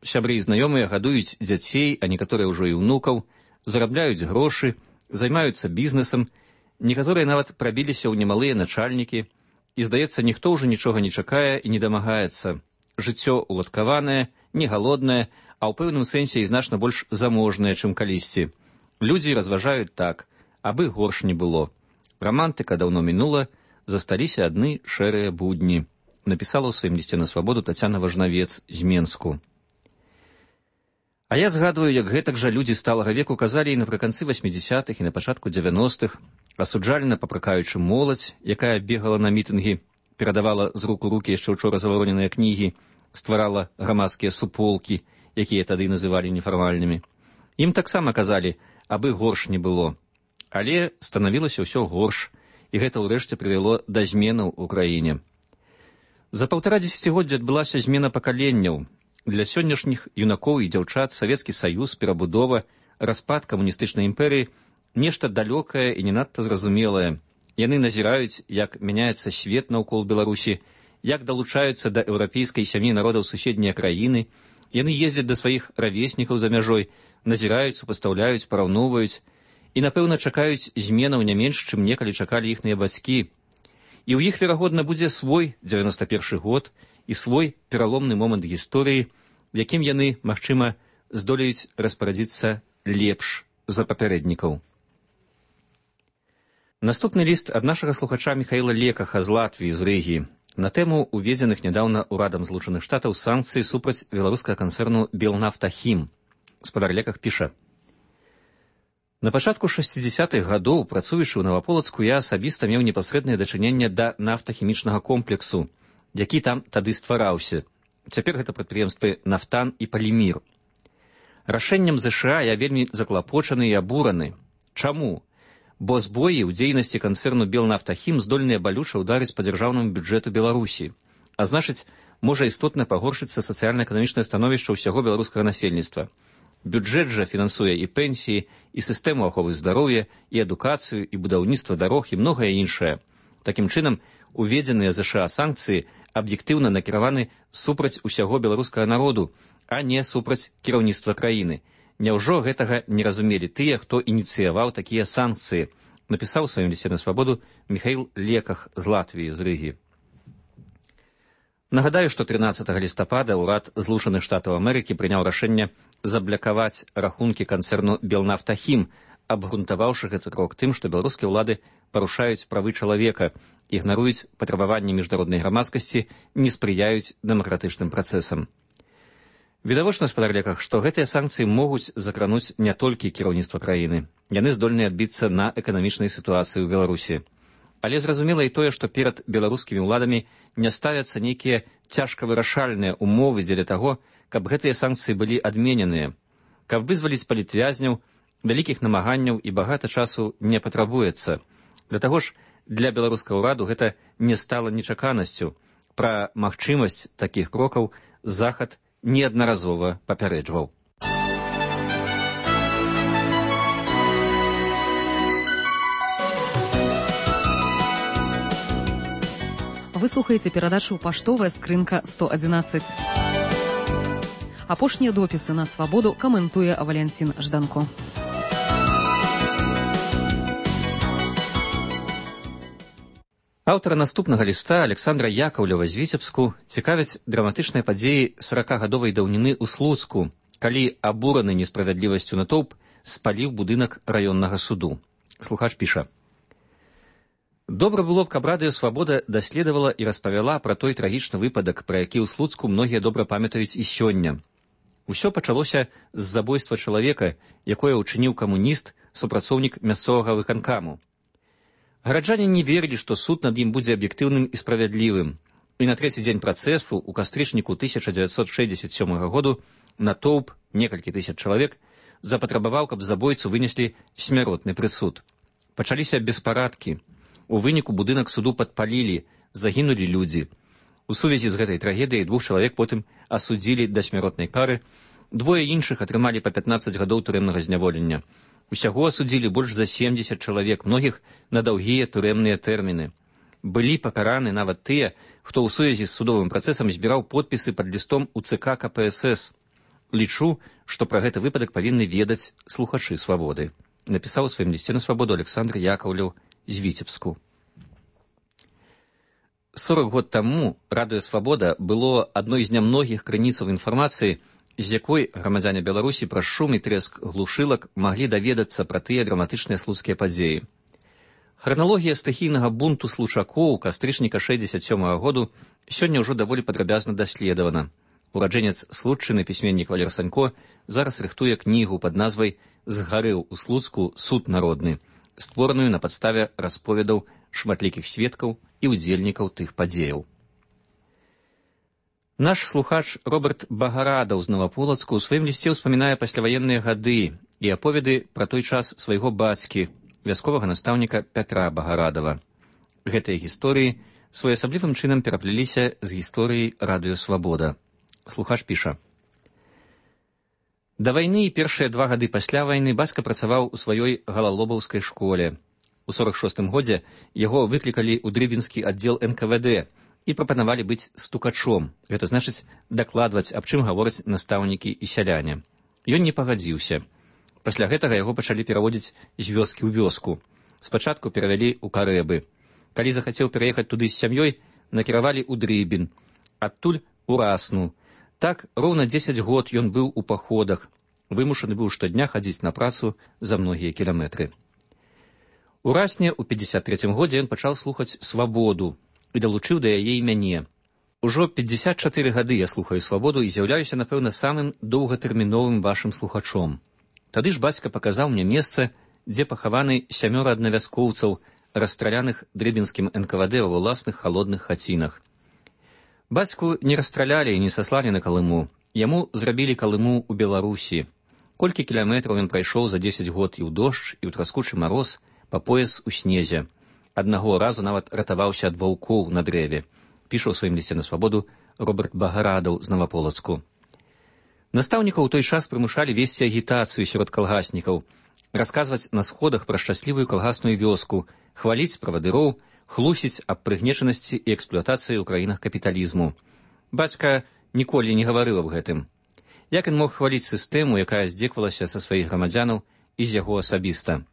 Сябры і знаёмыя гадуюць дзяцей, а некаторыя ўжо і ўнукаў, зарабляюць грошы, займаюцца бізнесам, некаторыя нават прабіліся ў немалыя начальнікі, і, здаецца, ніхто ўжо нічога не чакае і не дамагаецца. Жыццё уладкаванае, не галоднае, а ў пэўным сэнсе і значна больш заможнае, чым калісьці. Людзі разважаюць так, абы горш не было. Рамантыка даўно мінула, засталіся адны шэрыя будні, напісала ў сваім лісце на свабоду Тацяна Важнавец з Менску. А я згадваю, як гэтак жа людзі сталага веку казалі і напрыканцы 80-х і на пачатку 90-х, асуджальна папракаючы моладзь, якая бегала на мітынгі, перадавала з рук у рукі яшчэ ўчора забароненыя кнігі, стварала грамадскія суполкі, якія тады называлі нефармальнымі. Ім таксама казалі, абы горш не было. Але станавілася ўсё горш, і гэта ўрэшце прывяло да зменаў у краіне. За 1,5 дзесяцігоддзя адбылася змена пакаленняў. Для сённяшніх юнакоў і дзяўчат Савецкі Саюз, перабудова, распад камуністычнай імперыі нешта далёкае і не надта зразумелае. Яны назіраюць, як мяняецца свет наўкол Беларусі, як далучаюцца да еўрапейскай сям'і народаў суседнія краіны. Яны ездзяць да сваіх равеснікаў за мяжой, назіраюць, супастаўляюць, параўноўваюць і, напэўна, чакаюць зменаў не менш, чым некалі чакалі іхныя бацькі. І ў іх, верагодна, будзе свой 91 год і свой пераломны момант гісторыі, якім яны, магчыма, здолеюць распарадзіцца лепш за папярэднікаў. Наступны ліст ад нашага слухача Міхаіла Лекаха з Латвіі, з Рыгі, на тэму уведзеных нядаўна ўрадам Злучаных Штатаў санкцый супраць беларускага канцэрну «Белнафтахім». Спадар Леках піша: На пачатку 60-х гадоў, працуючы ў Наваполацку, я асабіста меў непасрэднае дачыненне да нафтахімічнага комплексу, які там тады ствараўся. Цяпер гэта прадпрыемствы «Нафтан» і «Палімір». Рашэннем ЗША я вельмі заклапочаны і абураны. Чаму? Бо збоі ў дзейнасці канцэрну «Белнафтахім» здольныя балюча ўдарыць па дзяржаўнаму бюджэту Беларусі, а значыць, можа істотна пагоршыцца сацыяльна-эканамічнае становішча ўсяго беларускага насельніцтва. Бюджэт жа фінансуе і пенсіі, і сістэму аховы здароўя, і адукацыю, і будаўніцтва дарог, і многае іншае. Такім чынам, уведзеныя ЗША санкцыі аб'ектыўна накіраваны супраць усяго беларускага народу, а не супраць кіраўніцтва краіны. Няўжо гэтага не разумелі тыя, хто ініцыяваў такія санкцыі, напісаў у сваім лісце на свабоду Міхаіл Леках з Латвіі, з Рыгі. Нагадаю, што 13 лістапада ўрад Злучаных Штатаў Амерыкі прыняў рашэнне заблакаваць рахункі канцэрну «Белнафтахім», абгрунтаваўшы гэты крок тым, што беларускія ўлады парушаюць правы чалавека, ігнаруюць патрабаванні міжнароднай грамадскасці, не спрыяюць дэмакратычным працэсам. Відавочна, спадар Леках, што гэтыя санкцыі могуць закрануць не толькі кіраўніцтва краіны. Яны здольныя адбіцца на эканамічнай сітуацыі ў Беларусі. Але зразумела і тое, што перад беларускімі ўладамі не ставяцца нейкія цяжкавырашальныя ўмовы дзеля таго, каб гэтыя санкцыі былі адмененыя. Каб вызваліць палітвязняў, вялікіх намаганняў і багата часу не патрабуецца. Для таго ж, для беларускага ўраду гэта не стала нечаканасцю. Пра магчымасць такіх крокаў Захад неаднаразова папярэджваў. Вы слухаеце перадачу «Паштовая скрынка 111». Апошнія допісы на свабоду каментуе Валянцін Жданко. Аўтара наступнага ліста Александра Яковлева з Віцебску цікавяць драматычныя падзеі 40-гадовай даўніны ў Слуцку, калі абураны несправядлівасцю натоўп спаліў будынак раённага суду. Слухач піша: Добра было б, каб радыё «Свабода» даследавала і распавяла пра той трагічны выпадак, пра які ў Слуцку многія добра памятаюць і сёння. Усё пачалося з забойства чалавека, якое ўчыніў камуніст, супрацоўнік мясцовага выканкаму. Гараджане не верылі, што суд над ім будзе аб'ектыўным і справядлівым. І на трэці дзень працэсу, у кастрычніку 1967 году, натоўп, некалькі тысяч чалавек, запатрабаваў, каб забойцу вынеслі смяротны прысуд. Пачаліся беспарадкі. У выніку будынак суду падпалілі, загінулі людзі. У сувязі з гэтай трагедыяй 2 чалавек потым асудзілі да смяротнай кары, 2 іншых атрымалі па 15 гадоў турэмнага зняволення. Усяго асудзілі больш за 70 чалавек, многіх на даўгія турэмныя тэрміны. Былі пакараны нават тыя, хто ў сувязі з судовым працэсам збіраў подпісы пад лістом у ЦК КПСС. Лічу, што пра гэты выпадак павінны ведаць слухачы свабоды, напісаў у сваім лісце на свабоду Александр Яковлеў з Віцебску. 40 год таму радыё «Свабода» было адной з нямногіх крыніцаў інфармацыі, з якой грамадзяне Беларусі праз шум і трэск глушылак маглі даведацца пра тыя драматычныя слуцкія падзеі. Храналогія стыхійнага бунту случакоў кастрычніка 67-го году сёння ўжо даволі падрабязна даследавана. Ураджэнец Случчыны, пісьменнік Валер Санько, зараз рыхтуе кнігу пад назвай «Згарэў у Слуцку суд народны», створаную на падставе расповедаў шматлікіх сведкаў і ўдзельнікаў тых падзеяў. Наш слухач Роберт Багарадаў з Новаполацку ў сваім лісце ўспамінае пасляваенныя гады і аповеды пра той час свайго бацькі, вясковага настаўніка Пятра Багарадава. Гэтыя гісторыі своеасаблівым чынам перапляліся з гісторыяй радыё «Свабода». Слухач піша: «Да вайны і першыя 2 гады пасля вайны бацька працаваў у сваёй галалобаўскай школе. У 46-м годзе яго выклікалі ў дрыбінскі аддзел НКВД і прапанавалі быць стукачом, гэта значыць дакладваць, аб чым гавораць настаўнікі і сяляне. Ён не пагадзіўся. Пасля гэтага яго пачалі пераводзіць з вёскі ў вёску. Спачатку перавялі ў Карэбы. Калі захацеў пераехаць туды з сям'ёй, накіравалі ў Дрыбін, адтуль у Расну. Так роўна 10 год ён быў у паходах, вымушаны быў штодня хадзіць на працу за многія кіламетры. У Расне ў 53-м годзе ён пачаў слухаць «Свабоду» і далучыў да яе і мяне. Ужо 54 гады я слухаю «Свабоду» і з'яўляюся, напэўна, самым доўгатэрміновым вашым слухачом. Тады ж бацька паказаў мне месца, дзе пахаваны 7 аднавяскоўцаў, расстраляных дрыбінскім НКВД ва ўласных халодных хацінах. Бацьку не расстралялі і не саслалі на Калыму. Яму зрабілі Калыму ў Беларусі. Колькі кіламетраў ён прайшоў за 10 год і ў дождж, і ў траскучы мароз, па пояс у снезе. Аднаго разу нават ратаваўся ад ваўкоў на дрэве, піша ў сваім лісце на «Свабоду» Роберт Багарадаў з Новаполацку. Настаўнікаў у той час прымушалі весці агітацыю сярод калгаснікаў, расказваць на сходах пра шчаслівую калгасную вёску, хваліць правадыроў, хлусіць аб прыгнечанасці і эксплуатацыі ў краінах капіталізму. Бацька ніколі не гаварыў аб гэтым. Як ён мог хваліць сістэму, якая здзеквалася са сваіх грамадзянаў і з яго асабіста?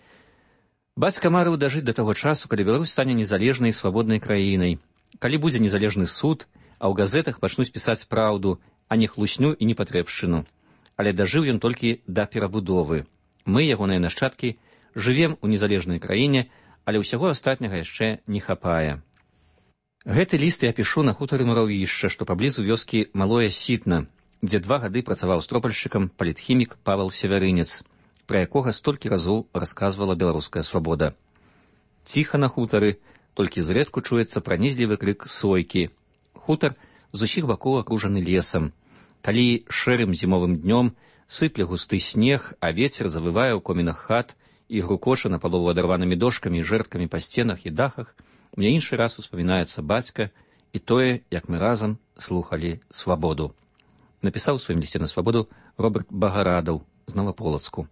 Бацька марыў дажыць да таго часу, калі Беларусь стане незалежнай і свабоднай краінай, калі будзе незалежны суд, а ў газетах пачнуць пісаць праўду, а не хлусню і непатрэбшчыну. Але дажыў ён толькі да перабудовы. Мы, ягоныя нашчадкі, жывем у незалежнай краіне, але ўсяго астатняга яшчэ не хапае. Гэты ліст я пішу на хутары Муравішча, што паблізу вёскі Малое Сітна, дзе 2 гады працаваў стропальшчыкам палітхімік Павел Севярынец, пра якога столькі разоў расказвала беларуская «Свабода». Ціха на хутары, толькі зрэдку чуецца пранізлівы крык сойкі. Хутар з усіх бакоў акружаны лесам. Калі шэрым зімовым днём сыпле густы снег, а вецер завывае ў комінах хат і грукоча напалову адарванымі дошкамі і жэрткамі па сценах і дахах, мне іншы раз успамінаецца бацька і тое, як мы разам слухалі «Свабоду». Напісаў у сваім лісце на «Свабоду» Роберт Багарадаў з Новаполацку.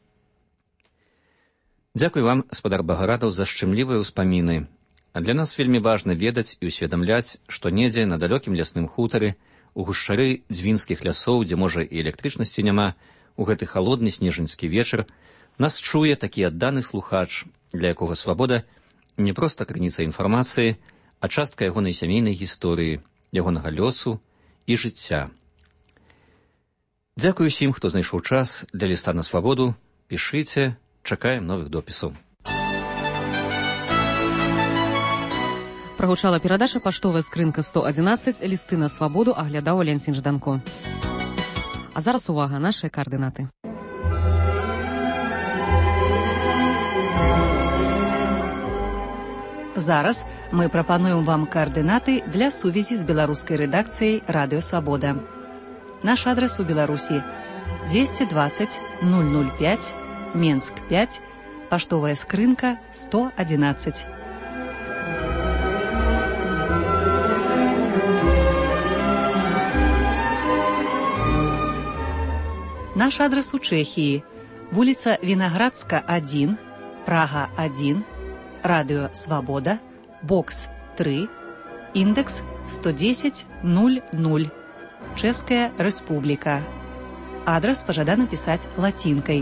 Дзякуй вам, спадар Багарадаў, за шчымлівыя ўспаміны. А для нас вельмі важна ведаць і ўсведамляць, што недзе на далёкім лясным хутары, у гушчары дзвінскіх лясоў, дзе, можа, і электрычнасці няма, у гэты халодны снежаньскі вечар нас чуе такі адданы слухач, для якога «Свабода» не проста крыніца інфармацыі, а частка ягонай сямейнай гісторыі, ягонага лёсу і жыцця. Дзякуй усім, хто знайшоў час для ліста на «Свабоду». Пішыце, чакаем новых допісаў. Прагучала перадача «Паштовая скрынка 111», лісты на «Свабоду» аглядаў Валянцін Жданко. А зараз увага, нашыя каардынаты. Зараз мы прапануем вам каардынаты для сувязі з беларускай рэдакцыяй «Радыё Свабода». Наш адрас у Беларусі 220 005, Менск 5, паштовая скрынка 111. Наш адрас у Чэхіі. Вуліца Вінаградска, 1, Прага 1, Радыё Свабода, бокс 3, індекс 110 00, Чэшская Рэспубліка. Адрас пажадана пісаць лацінкай.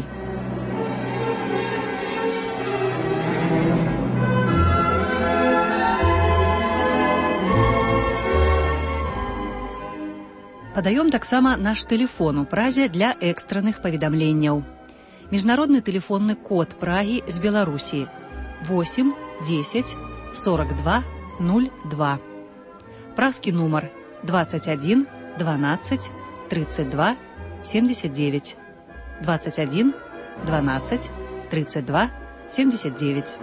Падаём таксама наш тэлефон у Празе для экстранных паведамленняў. Міжнародны тэлефонны код Прагі з Беларусі 8 10 42 02. Празкі нумар 21 12 32 79. 21 12 32 79.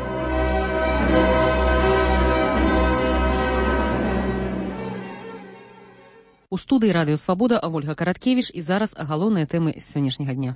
У студыі радыё Свабода Ольга Караткевіч і зараз галоўныя тэмы сённяшняга дня.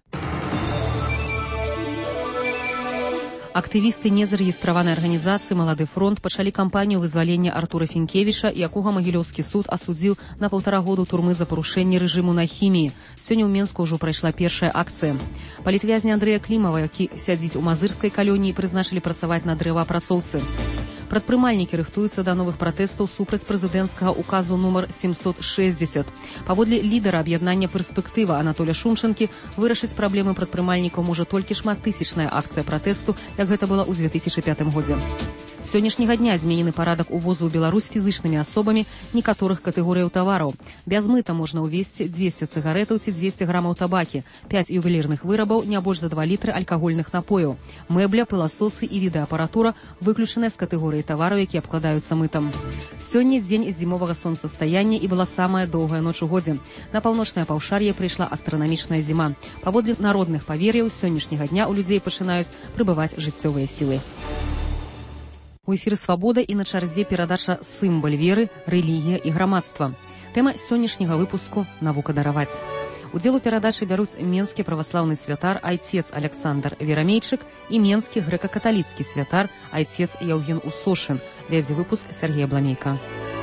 Актывісты незарэгістраванай арганізацыі «Малады фронт» пачалі кампанію вызвалення Артура Фінкевіча, якога Магілёўскі суд асудзіў на 1,5 году турмы за парушэнне рэжыму на хіміі. Сёння ў Менску ўжо прайшла першая акцыя. Палітвязня Андрэя Клімава, які сядзіць у мазырскай калоніі, прызначылі працаваць на дрэваапрацоўцы. Прадпрымальнікі рыхтуюцца да новых пратэстаў супраць прэзідэнцкага указу нумар 760. Паводле лідара аб'яднання «Перспектыва» Анатоля Шумчанкі, вырашыць праблемы прадпрымальнікаў можа толькі шматтысячная акцыя пратэсту, як гэта было ў 2005 годзе. З сённяшняга дня зменены парадак увозу ў Беларусь фізычнымі асобамі некаторых катэгорыяў тавараў. Без мыта можна ўвезці 200 цыгарэтаў ці 200 грамаў табакі, 5 ювелірных вырабаў, не больш за 2 літры алкагольных напояў. Мэбля, пыласосы і відэаапаратура выключаныя з катэгорыі тавараў, якія абкладаюцца мытам. Сёння дзень зімовага сонцастаяння і была самая доўгая ноч у годзе. На паўночнае паўшар'е прыйшла астранамічная зіма. Паводле народных павер'яў, сённяшняга дня ў людзей пачынаюць прыбываць жыццёвыя сілы. У эфіры «Свабода» і на чарзе перадача «Сімвал веры, рэлігія і грамадства». Тэма сённяшняга выпуску «Навука дараваць». Удзел у перадачы бяруць менскі праваслаўны святар айцец Александр Верамейчык і менскі грэка-каталіцкі святар айцец Яўген Усошын. Вядзе выпуск Сергей Бламейка.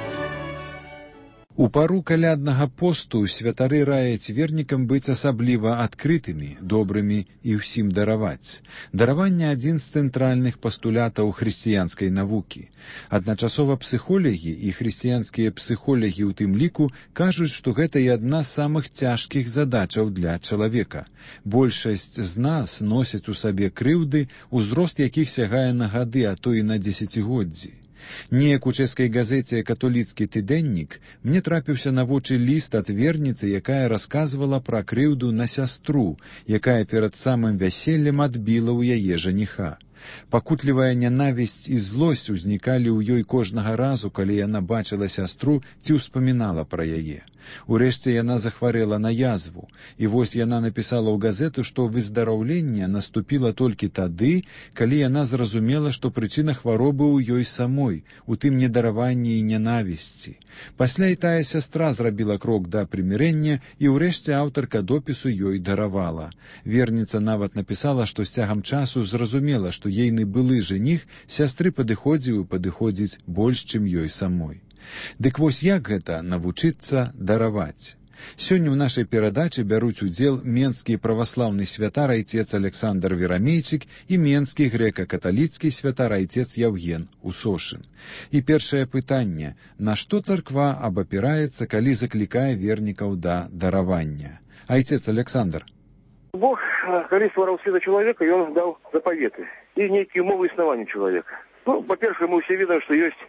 У пару каляднага посту святары раяць вернікам быць асабліва адкрытымі, добрымі і ўсім дараваць. Дараванне адзін з цэнтральных пастулятаў хрысціянскай навукі. Адначасова псіхолагі і хрысціянскія псіхолагі ў тым ліку кажуць, што гэта і адна з самых цяжкіх задачаў для чалавека. Большасць з нас носяць у сабе крыўды, узрост якіх сягае на гады, а то і на дзесяцігоддзі. Неяк у чэшскай газеце «Католіцкі тыдэннік» мне трапіўся на вочы ліст ад верніцы, якая расказвала пра крыўду на сястру, якая перад самым вяселлем адбіла ў яе жаніха. Пакутлівая нянавісць і злосць узнікалі ў ёй кожнага разу, калі яна бачыла сястру ці ўспамінала пра яе. Урэшце яна захварэла на язву, і вось яна напісала ў газету, што выздараўленне наступіла толькі тады, калі яна зразумела, што прычына хваробы ў ёй самой, у тым недараванні і нянавісці. Пасля і тая сястра зрабіла крок да прымірэння, і ўрэшце аўтарка допісу ёй даравала. Верніца нават напісала, што з цягам часу зразумела, што ейны былы жаніх сястры падыходзіў і падыходзіць больш, чым ёй самой. Дык вось як гэта навучыцца дараваць? Сёння ў нашай перадачы бяруць удзел менскі праваслаўны святар айцец Александр Верамейчык і менскі грэка-каталіцкі святар айцец Яўген Усошын. І першае пытанне: на што царква абапіраецца, калі заклікае вернікаў да даравання? Айцец Александр. Бог, калі ствараў свет чалавека, ён даў запаветы і нейкія умовы існавання чалавека. По-перше, мы все видим, что есть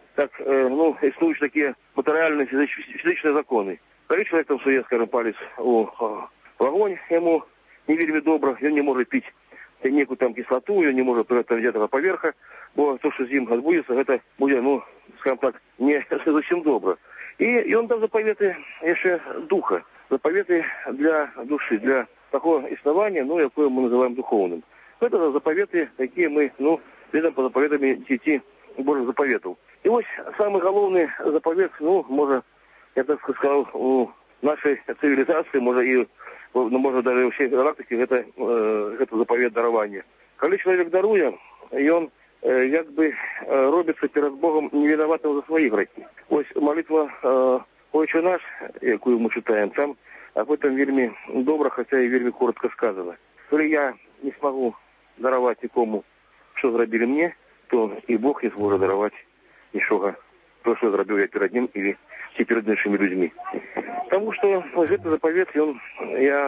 існують такие материальные физические законы. Коли человек там сует, скажем, палец в огонь, ему не вельми добро, он не может пить некую там кислоту, он не может взять этого поверха, бо то, что с ним отбудется, это будет, скажем так, не совсем добро. И он дал заповеты еще духа, заповеты для души, для такого основания, якое мы называем духовным. Это заповеты, такие мы, следом по заповедам 10 Божьих заповедов. И вот самый главный заповед, может, я так сказал, у нашей цивилизации, может даже у всей галактики, это заповед дарования. Когда человек дарует, и он робится перед Богом невиноватым за свои грехи. Вот молитва «Отче наш», якую мы читаем, там об этом вельми добро, хотя и вельми коротко сказано. Если я не смогу даровать никому, что зробили мне, то и Бог не зможет даровать ничего, то, что зробил я перед ним или перед іншими людьми. Потому что этот заповед, я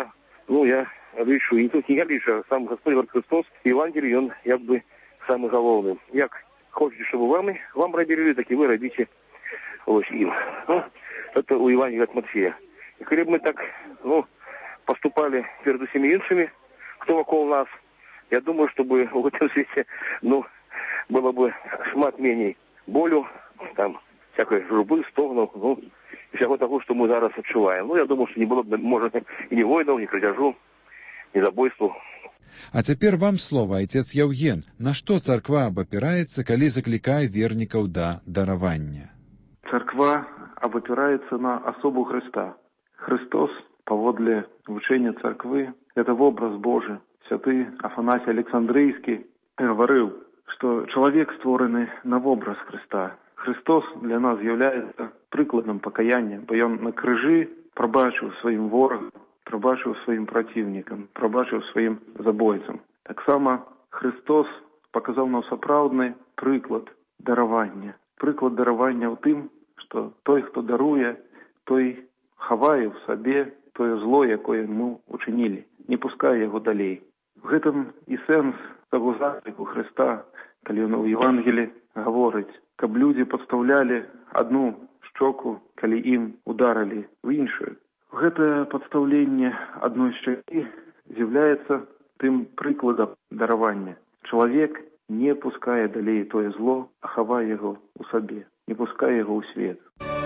я лічу, і не тільки я лічу, а сам Господь Христос, Євангелій, він якби самий головний. Як хочете, щоб вам робили, так і ви робите їм. Це у Євангелія від Матфея. І коли б ми так, поступали перед усіми іншими, хто около нас, я думаю, щоб в цьому світі, було б шмат меней болю, там, всякої журби, стогнов, всього того, що ми зараз відчуваємо. Я думаю, що не було б, може, і ні войнів, ні крадежу, ні забойству. А цяпер вам слова, айцец Яўген. На што царква абапіраецца, калі заклікае вернікаў да даравання? Царква абапіраецца на асобу Христа. Христос, паводле вучэння царквы, это вобраз Божий. Святы Афанасій Александрийский гаварыў, што чалавек створаны на вобраз Христа. Христос для нас з'яўляецца прыкладам пакаяння, бо ён на крыжы прабачыў сваім ворагам, прабачыў сваім праціўнікам, прабачыў сваім забойцам. Таксама Христос паказаў нам сапраўдны прыклад даравання. Прыклад даравання ў тым, што той, хто даруе, той хавае ў сабе тое зло, якое мы учынілі, не пускае яго далей. В гэтым і сэнс таго закліку Христа, калі ён у Евангелі гаворыць, каб людзі падстаўлялі адну шчоку, калі ім ударылі ў іншую. Гэтае падстаўленне адной шчакі з'яўляецца тым прыкладам даравання. Чалавек не пускае далей тое зло, а хавае яго ў сабе, не пускае яго ў свет.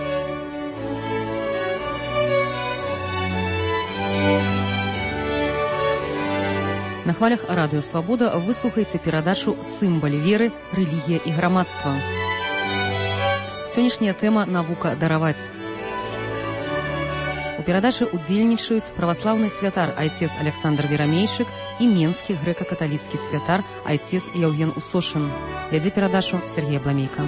На хвалях радыё «Свабода» выслухаеце перадачу «Сымбаль веры, рэлігія і грамадства». Сённяшняя тэма «Навука дараваць». У перадачы удзельнічаюць праваслаўны святар айцец Александр Верамейчык і менскі грэка-каталіцкі святар айцец Яўген Усошын. Вядзе перадачу Сергей Абламейка.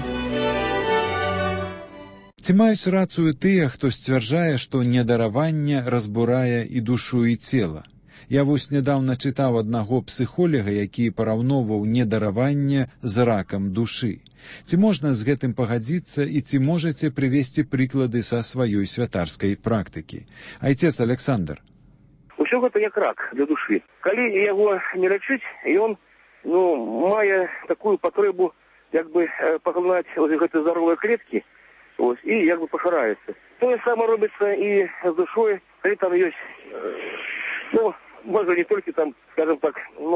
Ці маюць рацыю тыя, хто сцвярджае, што недараванне разбурае і душу, і цела? Я нядаўна чытаў аднаго псіхолага, які параўноўваў недараванне з ракам душы. Ці можна з гэтым пагадзіцца і ці можаце прывесці прыклады са сваёй святарскай практыкі? Айцец Александр. Усё гэта як рак для душы. Калі яго не лячыць, ён мае такую патрэбу паглынаць гэты здаровыя клеткі і пашыраецца. Тое саме робіцца і з душой, калі там ёсць можа не толькі там, скажем так,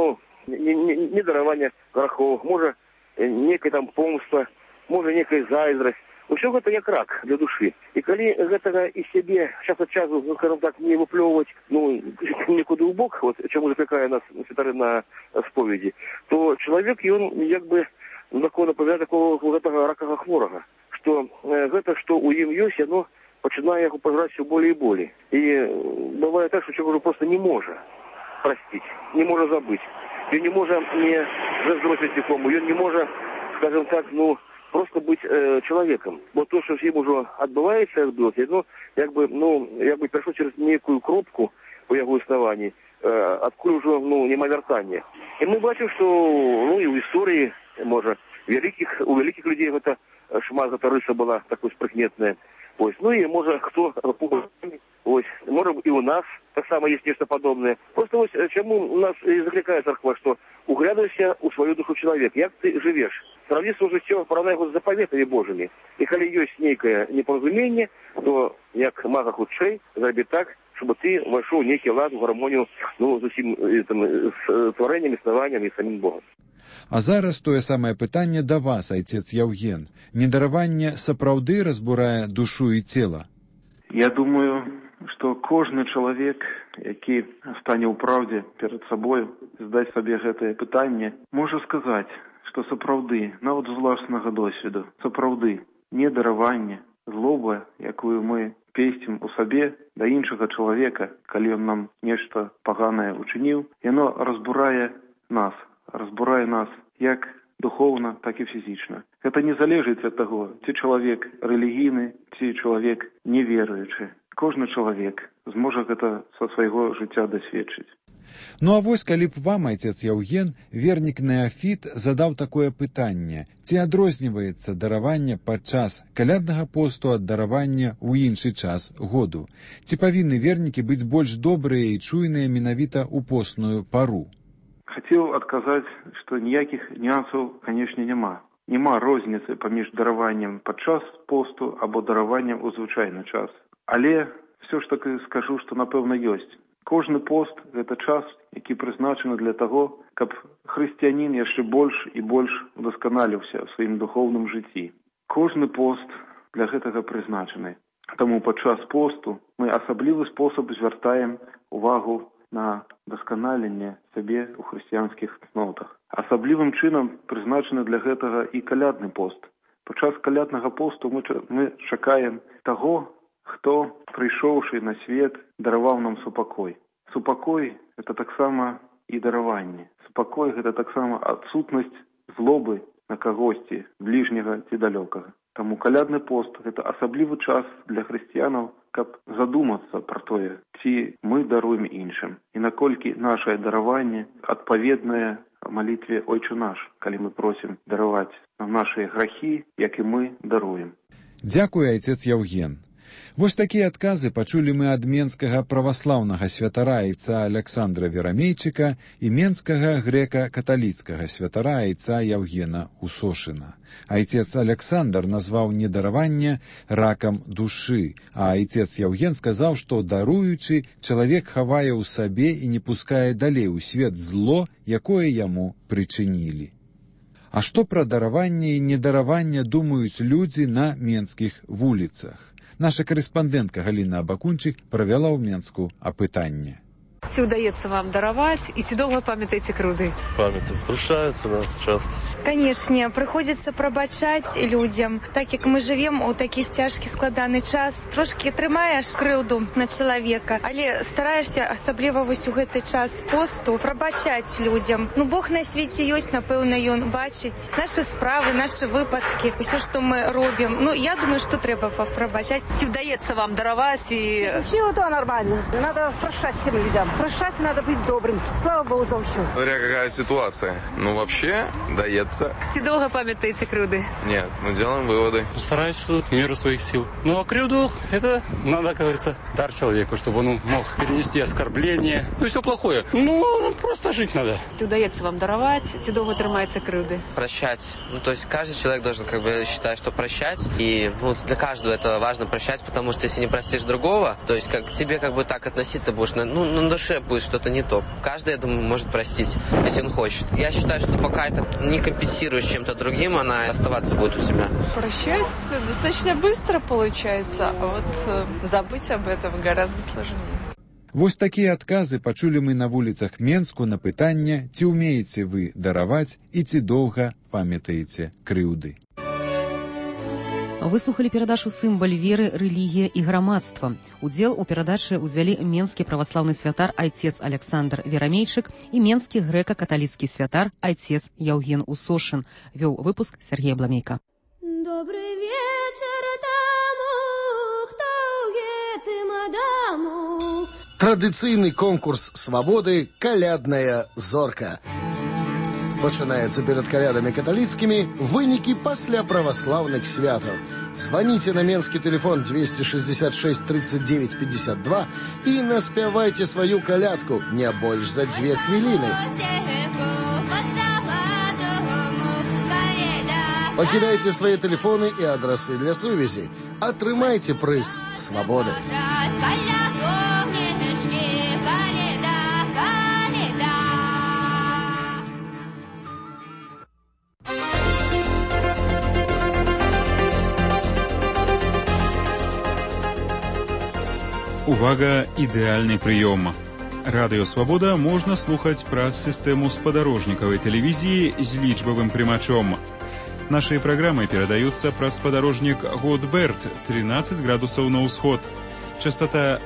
не дараванне грахоў, можа некая там помста, можа некая зайздрасць. Усё гэта як рак для душы. І калі гэтага і сябе час ад часу, скажем так, не выплёўваць, нікуды ў бок, чаму заклікае нас святары на споведзі, то чалавек, ён напавядае такого гэтага ракага хворага, што гэта, што ў ім ёсць, яно пачынае яго пажраць усё болей і болей. І бывае так, што чалавек просто не можа простить, не можа забыць. Ён не можа не заздросціць нікому, ён не можа, скажем так, просто быць чалавекам. Бо то, што з ім ужо адбываецца, перайшло через некую кропку у яго існаванні, адкуль ужо няма вяртання. І мы бачым, што і ў гісторыі, можа, у вялікіх людзей гэта шмат гэта рыса была такой спрыкметная. І можа хто можа і у нас таксама есть нешта падобнае. Просто чаму у нас і заклікае царква, што углядайся ў сваю душу чалавек, як ты жывеш. Сравні сваё жыццё, параўнай яго з запаветамі Божымі. І калі ёсць нейкае непаразуменне, то як мага хутчэй зрабі так, щоб ты вайшоў нейкі лад, гармонію з усім стварэннем, існаваннем і самім Богом. А зараз тое самае пытанне да вас, айцец Яўген. Недараванне сапраўды разбурае душу і цела? Я думаю, што кожны чалавек, які стане ў праўдзе перад сабою, здаць сабе гэтае пытанне, можа сказаць, што сапраўды, нават з уласнага досведу, сапраўды недараванне, злоба, якую мы песцім у сабе да іншага чалавека, калі ён нам нешта паганае учыніў, яно разбурае нас як духоўна, так і фізічна. Гэта не залежыць ад таго, ці чалавек рэлігійны, ці чалавек неверуючы. Кожны чалавек зможа гэта са свайго жыцця дасведчыць. Ну а вось калі б вам, айцец Яўген, вернік Неафіт задаў такое пытанне: ці адрозніваецца дараванне падчас каляднага посту ад даравання ў іншы час году? Ці павінны вернікі быць больш добрыя і чуйныя менавіта ў постную пару? Хацеў адказаць, што ніякіх нюансаў, канешне, няма. Няма розніцы паміж дараваннем падчас посту або дараваннем у звычайны час. Але все ж таки скажу, што напэўна ёсць. Кожны пост – гэта час, які прызначаны для таго, каб хрысціянін яшчэ больш і больш удасканаліўся ў сваім духоўным жыцці. Кожны пост для гэтага прызначаны. Таму падчас посту мы асаблівы спосаб звяртаем увагу на дасканаленне сябе ў хрысціянскіх цнотах. Асаблівым чынам прызначаны для гэтага і калядны пост. Падчас каляднага посту мы чакаем таго, хто, прыйшоўшы на свет, дараваў нам супакой. Супакой – гэта таксама і дараванне. Супакой – гэта таксама адсутнасць злобы на кагосьці, бліжняга ці далёкага. Таму калядны пост – гэта асаблівы час для хрысціянаў, каб задумацца пра тое, ці мы даруем іншым. І наколькі нашае дараванне адпаведнае малітве «Ойче наш», калі мы просім дараваць нам нашыя грахі, як і мы даруем. Дзякуй, айцец Яўген. Вось такія адказы пачулі мы ад менскага праваслаўнага святара айца Александра Верамейчыка і менскага грэка-каталіцкага святара айца Яўгена Усошына. Айцец Александр назваў недараванне ракам душы, а айцец Яўген сказаў, што даруючы, чалавек хавае ў сабе і не пускае далей у свет зло, якое яму прычынілі. А што пра дараванне і недараванне думаюць людзі на менскіх вуліцах? Наша карэспандэнтка Галіна Абакунчык правяла ў Менску апытанне. Ці ўдаецца вам дараваць і ці доўга памятаеце крыўды? Памятаю, прощаюцца, да, часто. Канешне, прыходзіцца прабачаць людзям. Так як мы жывем у такіх цяжкі складаны час, трошкі трымаеш крыўду на чалавека, але стараешся, асабліва вось у гэты час посту, прабачаць людзям. Ну, Бог на свеце ёсць, напэўна, ён бачыць нашы справы, нашы выпадкі, усё, што мы робім. Ну, я думаю, што трэба прабачаць. Ці ўдаецца вам дараваць і... Все это нормально. Надо прощать всем людям. Прощать надо быть добрым. Слава Богу за все. Смотря какая ситуация. Ну, вообще, дается. Ці доўга памятаеце крыўды? Нет, мы делаем выводы. Стараюсь в меру своих сил. Ну, а крыўду, это надо, как говорится, дар человеку, чтобы он мог перенести оскорбление. Ну, все плохое. Ну, просто жить надо. Ці ўдаецца вам дараваць, ці доўга трымаецца крыўды? Прощать. Ну, то есть каждый человек должен как бы считать, что прощать. И ну, для каждого это важно прощать, потому что если не простишь другого, то есть как к тебе как бы так относиться будешь, на душе будет что-то не то. Каждый, я думаю, может простить, если он хочет. Я считаю, что пока это не компенсируешь чем-то другим, она оставаться будет у тебя. Прощать достаточно быстро получается, а вот забыть об этом гораздо сложнее. Вось такія адказы пачулі мы на вуліцах Менску на пытанне, ці ўмееце вы дараваць і ці доўга памятаеце крыўды. Выслухалі перадачу «Сімвал веры, рэлігія і грамадства». Удзел у перадачы ўзялі менскі праваслаўны святар айцец Александр Верамейчык і менскі грэка-каталіцкі святар айцец Яўген Усошын. Вёў выпуск Сергей Бламейка. Добрый вечер таму, хто ў гэтым адаму. Традыцыйны конкурс свабоды «Калядная зорка». Пачынаецца перад калядамі каталіцкімі, вынікі пасля праваслаўных святаў. Звоните на менскі телефон 266 39 52 і наспявайце сваю калядку не больш за 2 хвіліны. Пакідайце свае тэлефоны і адрасы для сувязі. Атрымайце прыз свабоды. Увага, ідэальны прыём. Радыё «Свабода» можна слухаць праз сістэму спадарожнікавай тэлевізіі з лічбавым прымачом. Нашыя праграмы перадаюцца праз спадарожнік Годберт 13 градусаў на ўсход. Частота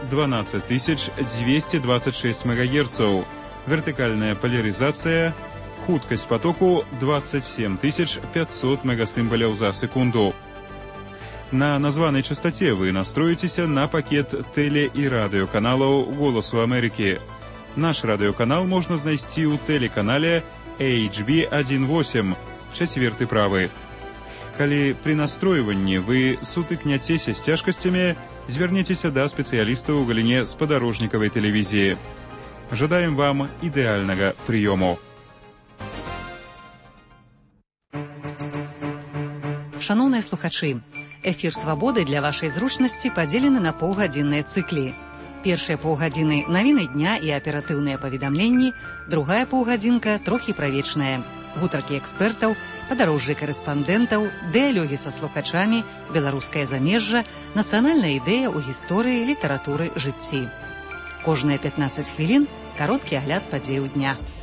12226 МГц. Вертыкальная поляризацыя. Хуткасць потоку 27500 мегасімбаляў за секунду. На названай частоце вы настроіцеся на пакет тэле- і радыёканалаў «Голасу Амерыкі». Наш радыёканал можна знайсці ў тэлеканале HB18, 4 правы. Калі пры настройванні вы сутыкняцеся з цяжкасцямі, звярніцеся да спецыялістаў у галіне спадарожнікавай тэлевізіі. Жадаем вам ідэальнага прыёму. Шановныя слухачы, эфір «Свабоды» для вашай зручнасці падзелены на паўгадзінныя цыклі. Першыя паўгадзіны – навіны дня і аператыўныя паведамленні, другая паўгадзінка – трохі правечная. Гутаркі экспертаў, падарожжы карэспандэнтаў, дыялогі са слухачамі, беларускае замежжа, нацыянальная ідэя ў гісторыі, літаратуры, жыцці. Кожныя 15 хвілін – кароткі агляд падзеяў дня.